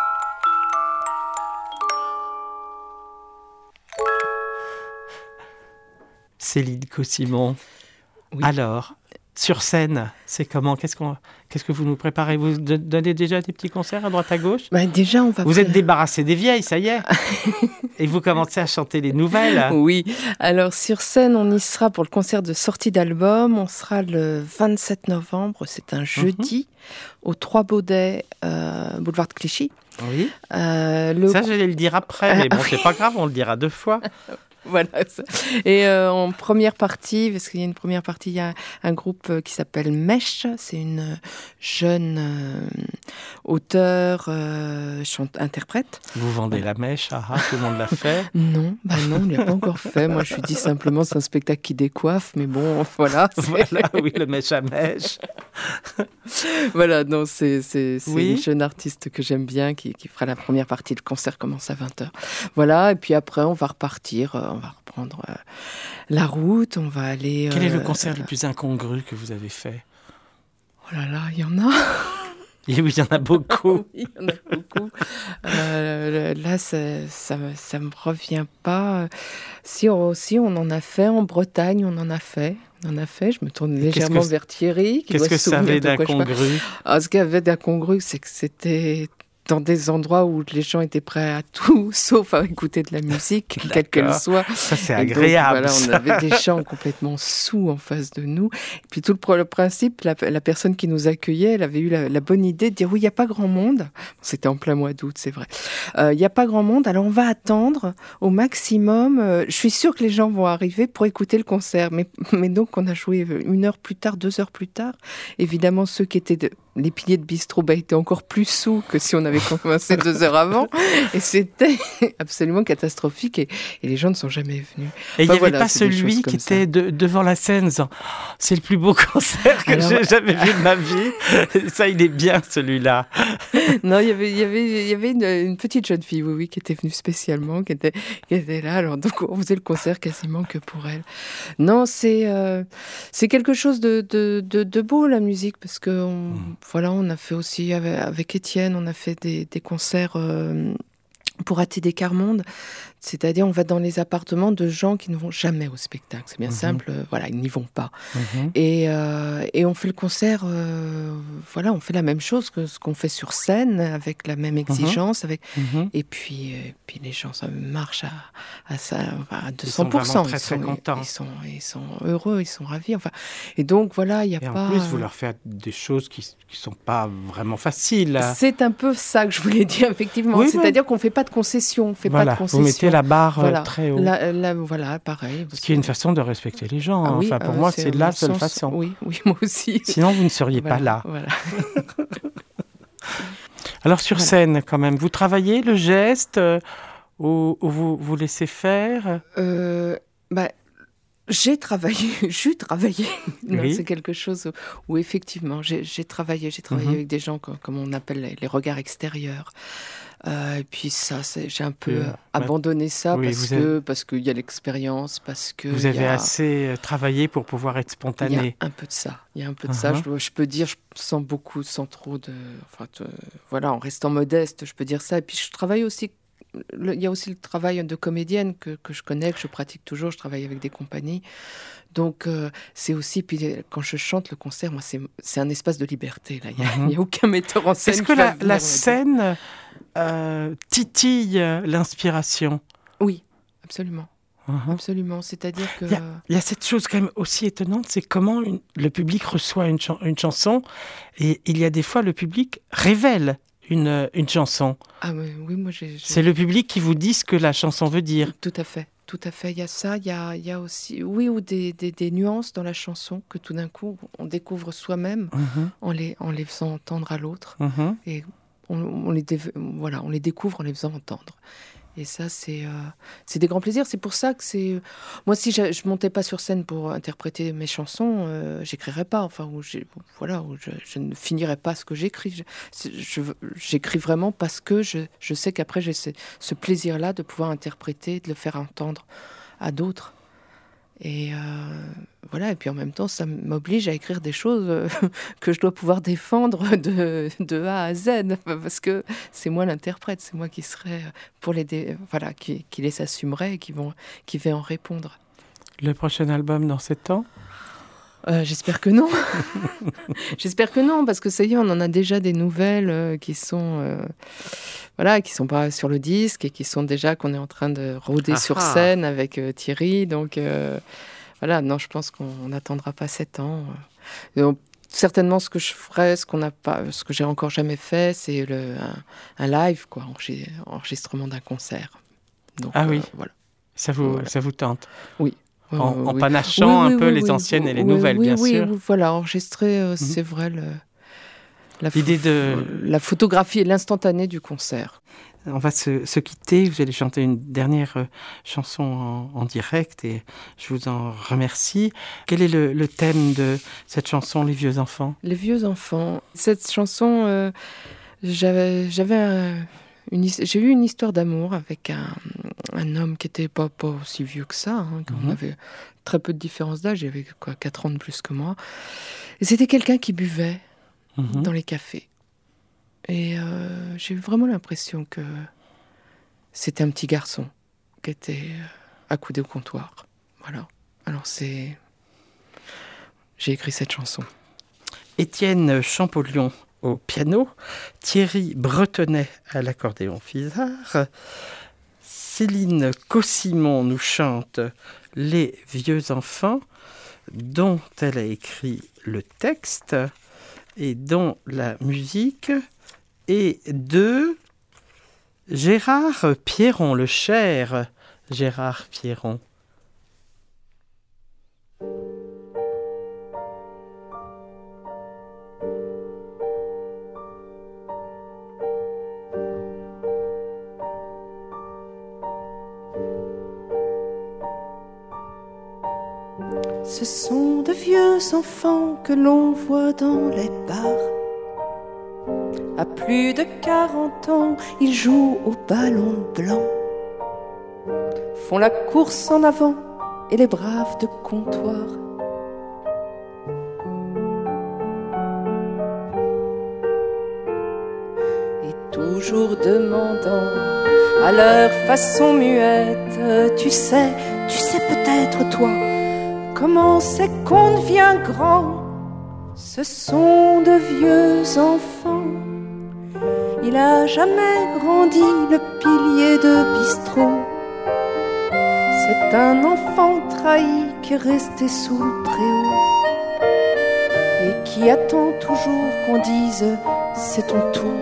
Céline Cossimon. Oui. Alors, sur scène, c'est comment? Qu'est-ce qu'on, qu'est-ce que vous nous préparez? Vous donnez déjà des petits concerts à droite à gauche? Bah déjà, on va. Vous êtes débarrassé des vieilles, ça y est. Et vous commencez à chanter les nouvelles. Oui. Alors sur scène, on y sera pour le concert de sortie d'album. On sera le vingt-sept novembre. C'est un jeudi mm-hmm. au trois Baudets, euh, boulevard de Clichy. Oui. Euh, le... Ça, j'allais le dire après, mais bon, c'est pas grave, on le dira deux fois. Voilà. Ça. Et euh, en première partie, parce qu'il y a une première partie, il y a un groupe qui s'appelle Mèche. C'est une jeune euh, auteure, euh, chante, interprète. Vous vendez voilà. la mèche, ah, ah, tout le monde l'a fait? Non, bah non, on ne l'a pas encore fait. Moi, je suis dit simplement, c'est un spectacle qui décoiffe, mais bon, voilà. Voilà, oui, le mèche à mèche. Voilà, non, c'est, c'est, c'est oui. une jeune artiste que j'aime bien, qui, qui fera la première partie. Le concert commence à vingt heures. Voilà, et puis après, on va repartir... Euh, on va reprendre euh, la route, on va aller... Quel euh, est le concert euh, le plus incongru que vous avez fait? Oh là là, il y en a. Et oui, il y en a beaucoup. Oui, il y en a beaucoup. Euh, là, ça, ça, ça me revient pas. Si on, si on en a fait en Bretagne, on en a fait. On en a fait. Je me tourne légèrement que, vers Thierry. Qui qu'est-ce que ça avait d'incongru? Ah, ce qu'il y avait d'incongru, c'est que c'était dans des endroits où les gens étaient prêts à tout, sauf à écouter de la musique, quelle qu'elle soit. Ça, c'est Et agréable. Donc, voilà, ça. on avait des gens complètement saouls en face de nous. Et puis tout le, le principe, la, la personne qui nous accueillait, elle avait eu la, la bonne idée de dire oui, il n'y a pas grand monde. C'était en plein mois d'août, c'est vrai. Il euh, n'y a pas grand monde, alors on va attendre au maximum. Euh, je suis sûre que les gens vont arriver pour écouter le concert. Mais, mais donc, on a joué une heure plus tard, deux heures plus tard. Évidemment, ceux qui étaient de, les piliers de bistrot bah, étaient encore plus saouls que si on avait commencé deux heures avant. Et c'était absolument catastrophique. Et, et les gens ne sont jamais venus. Et il enfin, n'y avait voilà, pas celui qui était de, devant la scène, disant, oh, c'est le plus beau concert que Alors, j'ai jamais vu de ma vie. Ça, il est bien, celui-là. Non, il y avait, il y avait, il y avait une, une petite jeune fille, oui, oui, qui était venue spécialement, qui était, qui était là. Alors, donc, on faisait le concert quasiment que pour elle. Non, c'est, euh, c'est quelque chose de, de, de, de beau, la musique, parce que, on, mmh. voilà, on a fait aussi, avec, avec Étienne, on a fait des, des concerts euh, pour A T D Carmonde. C'est-à-dire, on va dans les appartements de gens qui ne vont jamais au spectacle. C'est bien mmh. simple, euh, voilà, ils n'y vont pas. Mmh. Et, euh, et on fait le concert, euh, voilà, on fait la même chose que ce qu'on fait sur scène, avec la même exigence. Mmh. Avec... Mmh. Et puis, euh, puis les gens, ça marche à, à, ça, à deux cents pour cent. Ils sont vraiment très, ils sont, très contents. Ils sont, ils sont heureux, ils sont ravis. Enfin, et donc, voilà, il n'y a et pas... en plus, vous leur faites des choses qui ne sont pas vraiment faciles. C'est un peu ça que je voulais dire, effectivement. Oui, C'est-à-dire mais... qu'on ne fait pas de concessions. On fait voilà, pas de concessions. Vous mettez la barre voilà. très haut. La, la, voilà, pareil. Ce qui est une façon de respecter les gens. Ah, oui, enfin, pour euh, moi, c'est, c'est la seule sens... façon. Oui, oui, moi aussi. Sinon, vous ne seriez voilà, pas là. Voilà. Alors, sur voilà. scène, quand même, vous travaillez le geste euh, ou, ou vous, vous laissez faire euh, bah, J'ai travaillé, j'ai travaillé. Non, oui. C'est quelque chose où, où effectivement, j'ai, j'ai travaillé. J'ai travaillé mm-hmm. avec des gens comme, comme on appelle les, les regards extérieurs. Euh, et puis ça, c'est, j'ai un peu euh, abandonné ça oui, parce, que, avez... parce qu'il y a l'expérience, parce que... Vous avez y a... assez travaillé pour pouvoir être spontané. Il y a un peu de ça, il y a un peu de uh-huh. ça. Je, je peux dire, je sens beaucoup, sans trop de... Enfin, de, voilà, en restant modeste, je peux dire ça. Et puis je travaille aussi... Le, il y a aussi le travail de comédienne que, que je connais, que je pratique toujours. Je travaille avec des compagnies. Donc, euh, c'est aussi... Puis quand je chante le concert, moi, c'est, c'est un espace de liberté. Là. Il n'y a, uh-huh. a aucun metteur en scène. Est-ce que la, la scène... Euh, titille l'inspiration. Oui, absolument. Uh-huh. Absolument, c'est-à-dire que... Il y, a, il y a cette chose quand même aussi étonnante, c'est comment une, le public reçoit une, ch- une chanson et il y a des fois le public révèle une, une chanson. Ah oui, oui moi j'ai, j'ai... C'est le public qui vous dit ce que la chanson veut dire. Tout à fait, tout à fait. Il y a ça, il y a, il y a aussi... Oui, ou des, des, des nuances dans la chanson que tout d'un coup on découvre soi-même uh-huh. en, les, en les faisant entendre à l'autre. Uh-huh. Et... On, on, les dé... voilà, on les découvre en les faisant entendre. Et ça, c'est, euh, c'est des grands plaisirs. C'est pour ça que c'est... Moi, si je ne montais pas sur scène pour interpréter mes chansons, euh, j'écrirais pas. Enfin, ou j'ai... voilà, ou je, je ne finirais pas ce que j'écris. Je, je, j'écris vraiment parce que je, je sais qu'après, j'ai ce, ce plaisir-là de pouvoir interpréter, de le faire entendre à d'autres. Et euh, voilà, et puis en même temps, ça m'oblige à écrire des choses euh, que je dois pouvoir défendre de, de A à Z, parce que c'est moi l'interprète, c'est moi qui serai pour les dé... voilà, qui, qui les assumerai et qui, vont, qui vais en répondre. Le prochain album dans sept ans ? Euh, j'espère que non. J'espère que non, parce que ça y est, on en a déjà des nouvelles euh, qui sont, euh, voilà, qui sont pas sur le disque et qui sont déjà qu'on est en train de rôder ah sur scène avec euh, Thierry. Donc euh, voilà, non, je pense qu'on n'attendra pas sept ans. Donc, certainement, ce que je ferais, ce qu'on n'a pas, ce que j'ai encore jamais fait, c'est le un, un live, quoi, enregistrement d'un concert. Donc, ah oui. Euh, voilà. Ça vous, voilà. ça vous tente ? Oui. En, en oui. panachant oui, oui, un peu oui, les oui, anciennes oui, et les oui, nouvelles, oui, bien oui, sûr. Oui, voilà, enregistrer, euh, mm-hmm. c'est vrai, le, la, L'idée de... la photographie et l'instantané du concert. On va se, se quitter, vous allez chanter une dernière euh, chanson en, en direct et je vous en remercie. Quel est le, le thème de cette chanson, Les Vieux Enfants ? Les Vieux Enfants. Cette chanson, euh, j'avais, j'avais un... Une, j'ai eu une histoire d'amour avec un, un homme qui n'était pas, pas aussi vieux que ça. Hein, mmh. On avait très peu de différence d'âge, il avait quoi, quatre ans de plus que moi. Et c'était quelqu'un qui buvait mmh. dans les cafés. Et euh, j'ai eu vraiment l'impression que c'était un petit garçon qui était accoudé au comptoir. Voilà. Alors c'est... J'ai écrit cette chanson. Étienne Champollion, au piano, Thierry Bretonnet à l'accordéon Fisard. Céline Cossimon nous chante « Les vieux enfants », dont elle a écrit le texte et dont la musique est de Gérard Pierron, le cher Gérard Pierron. Ce sont de vieux enfants que l'on voit dans les bars. À plus de quarante ans, ils jouent au ballon blanc, font la course en avant et les braves de comptoir. Et toujours demandant à leur façon muette, tu sais, tu sais peut-être toi, comment c'est qu'on devient grand? Ce sont de vieux enfants. Il a jamais grandi, le pilier de bistrot. C'est un enfant trahi qui est resté sous le préau et qui attend toujours qu'on dise c'est ton tour.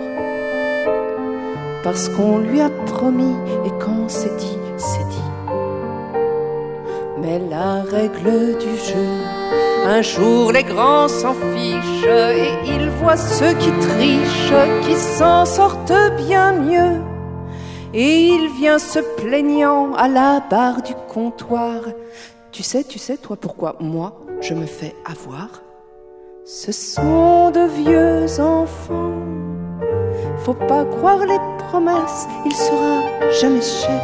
Parce qu'on lui a promis et quand c'est dit, c'est dit. Mais la règle du jeu, un jour les grands s'en fichent et ils voient ceux qui trichent, qui s'en sortent bien mieux. Et il vient se plaignant à la barre du comptoir. Tu sais, tu sais, toi, pourquoi moi, je me fais avoir? Ce sont de vieux enfants. Faut pas croire les promesses, il sera jamais chef.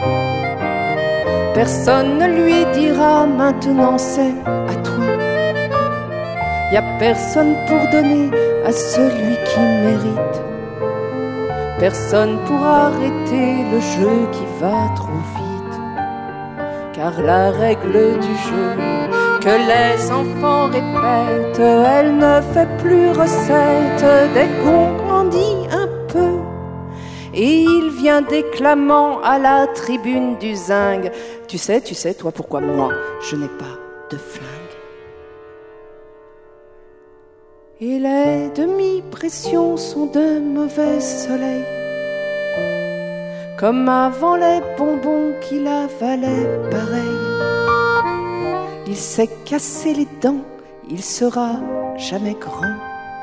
Personne ne lui dira maintenant c'est à toi. Y a personne pour donner à celui qui mérite. Personne pour arrêter le jeu qui va trop vite. Car la règle du jeu que les enfants répètent, elle ne fait plus recette dès qu'on grandit un peu. Et il vient déclamant à la tribune du zinc. Tu sais, tu sais, toi, pourquoi moi, je n'ai pas de flingue. Et les demi-pressions sont de mauvais soleil, comme avant les bonbons qu'il avalait pareil. Il s'est cassé les dents, il sera jamais grand.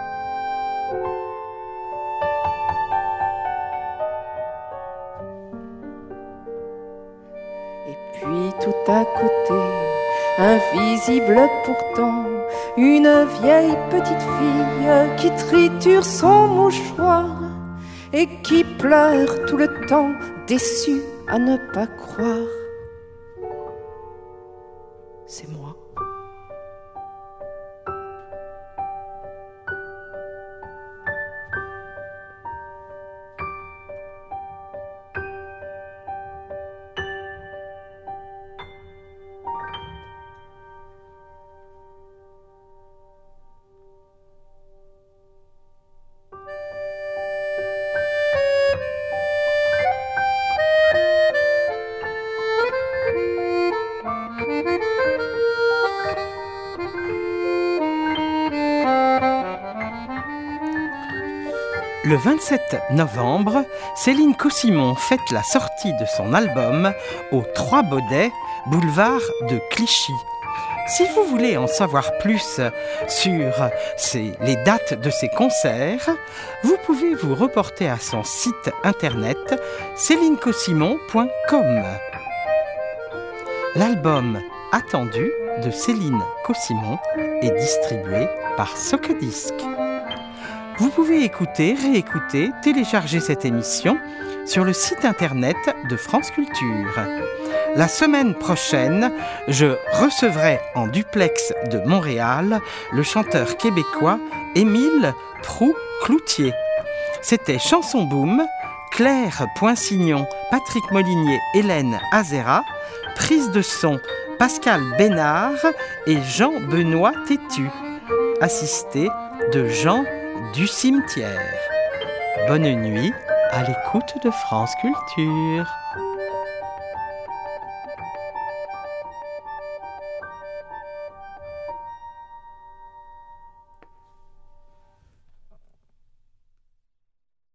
Et puis tout à côté, invisible pourtant, une vieille petite fille qui triture son mouchoir et qui pleure tout le temps, déçue à ne pas croire. C'est moi. Le vingt-sept novembre, Céline Cossimon fête la sortie de son album au Trois Baudets, boulevard de Clichy. Si vous voulez en savoir plus sur ces, les dates de ses concerts, vous pouvez vous reporter à son site internet céline cossimon point com. L'album attendu de Céline Cossimon est distribué par Socadisc. Vous pouvez écouter, réécouter, télécharger cette émission sur le site internet de France Culture. La semaine prochaine, je recevrai en duplex de Montréal le chanteur québécois Émile Proulx-Cloutier. C'était Chanson Boom, Claire Poinsignon, Patrick Molinier, Hélène Azera, prise de son Pascal Bénard et Jean-Benoît Tétu, assisté de Jean du cimetière. Bonne nuit à l'écoute de France Culture.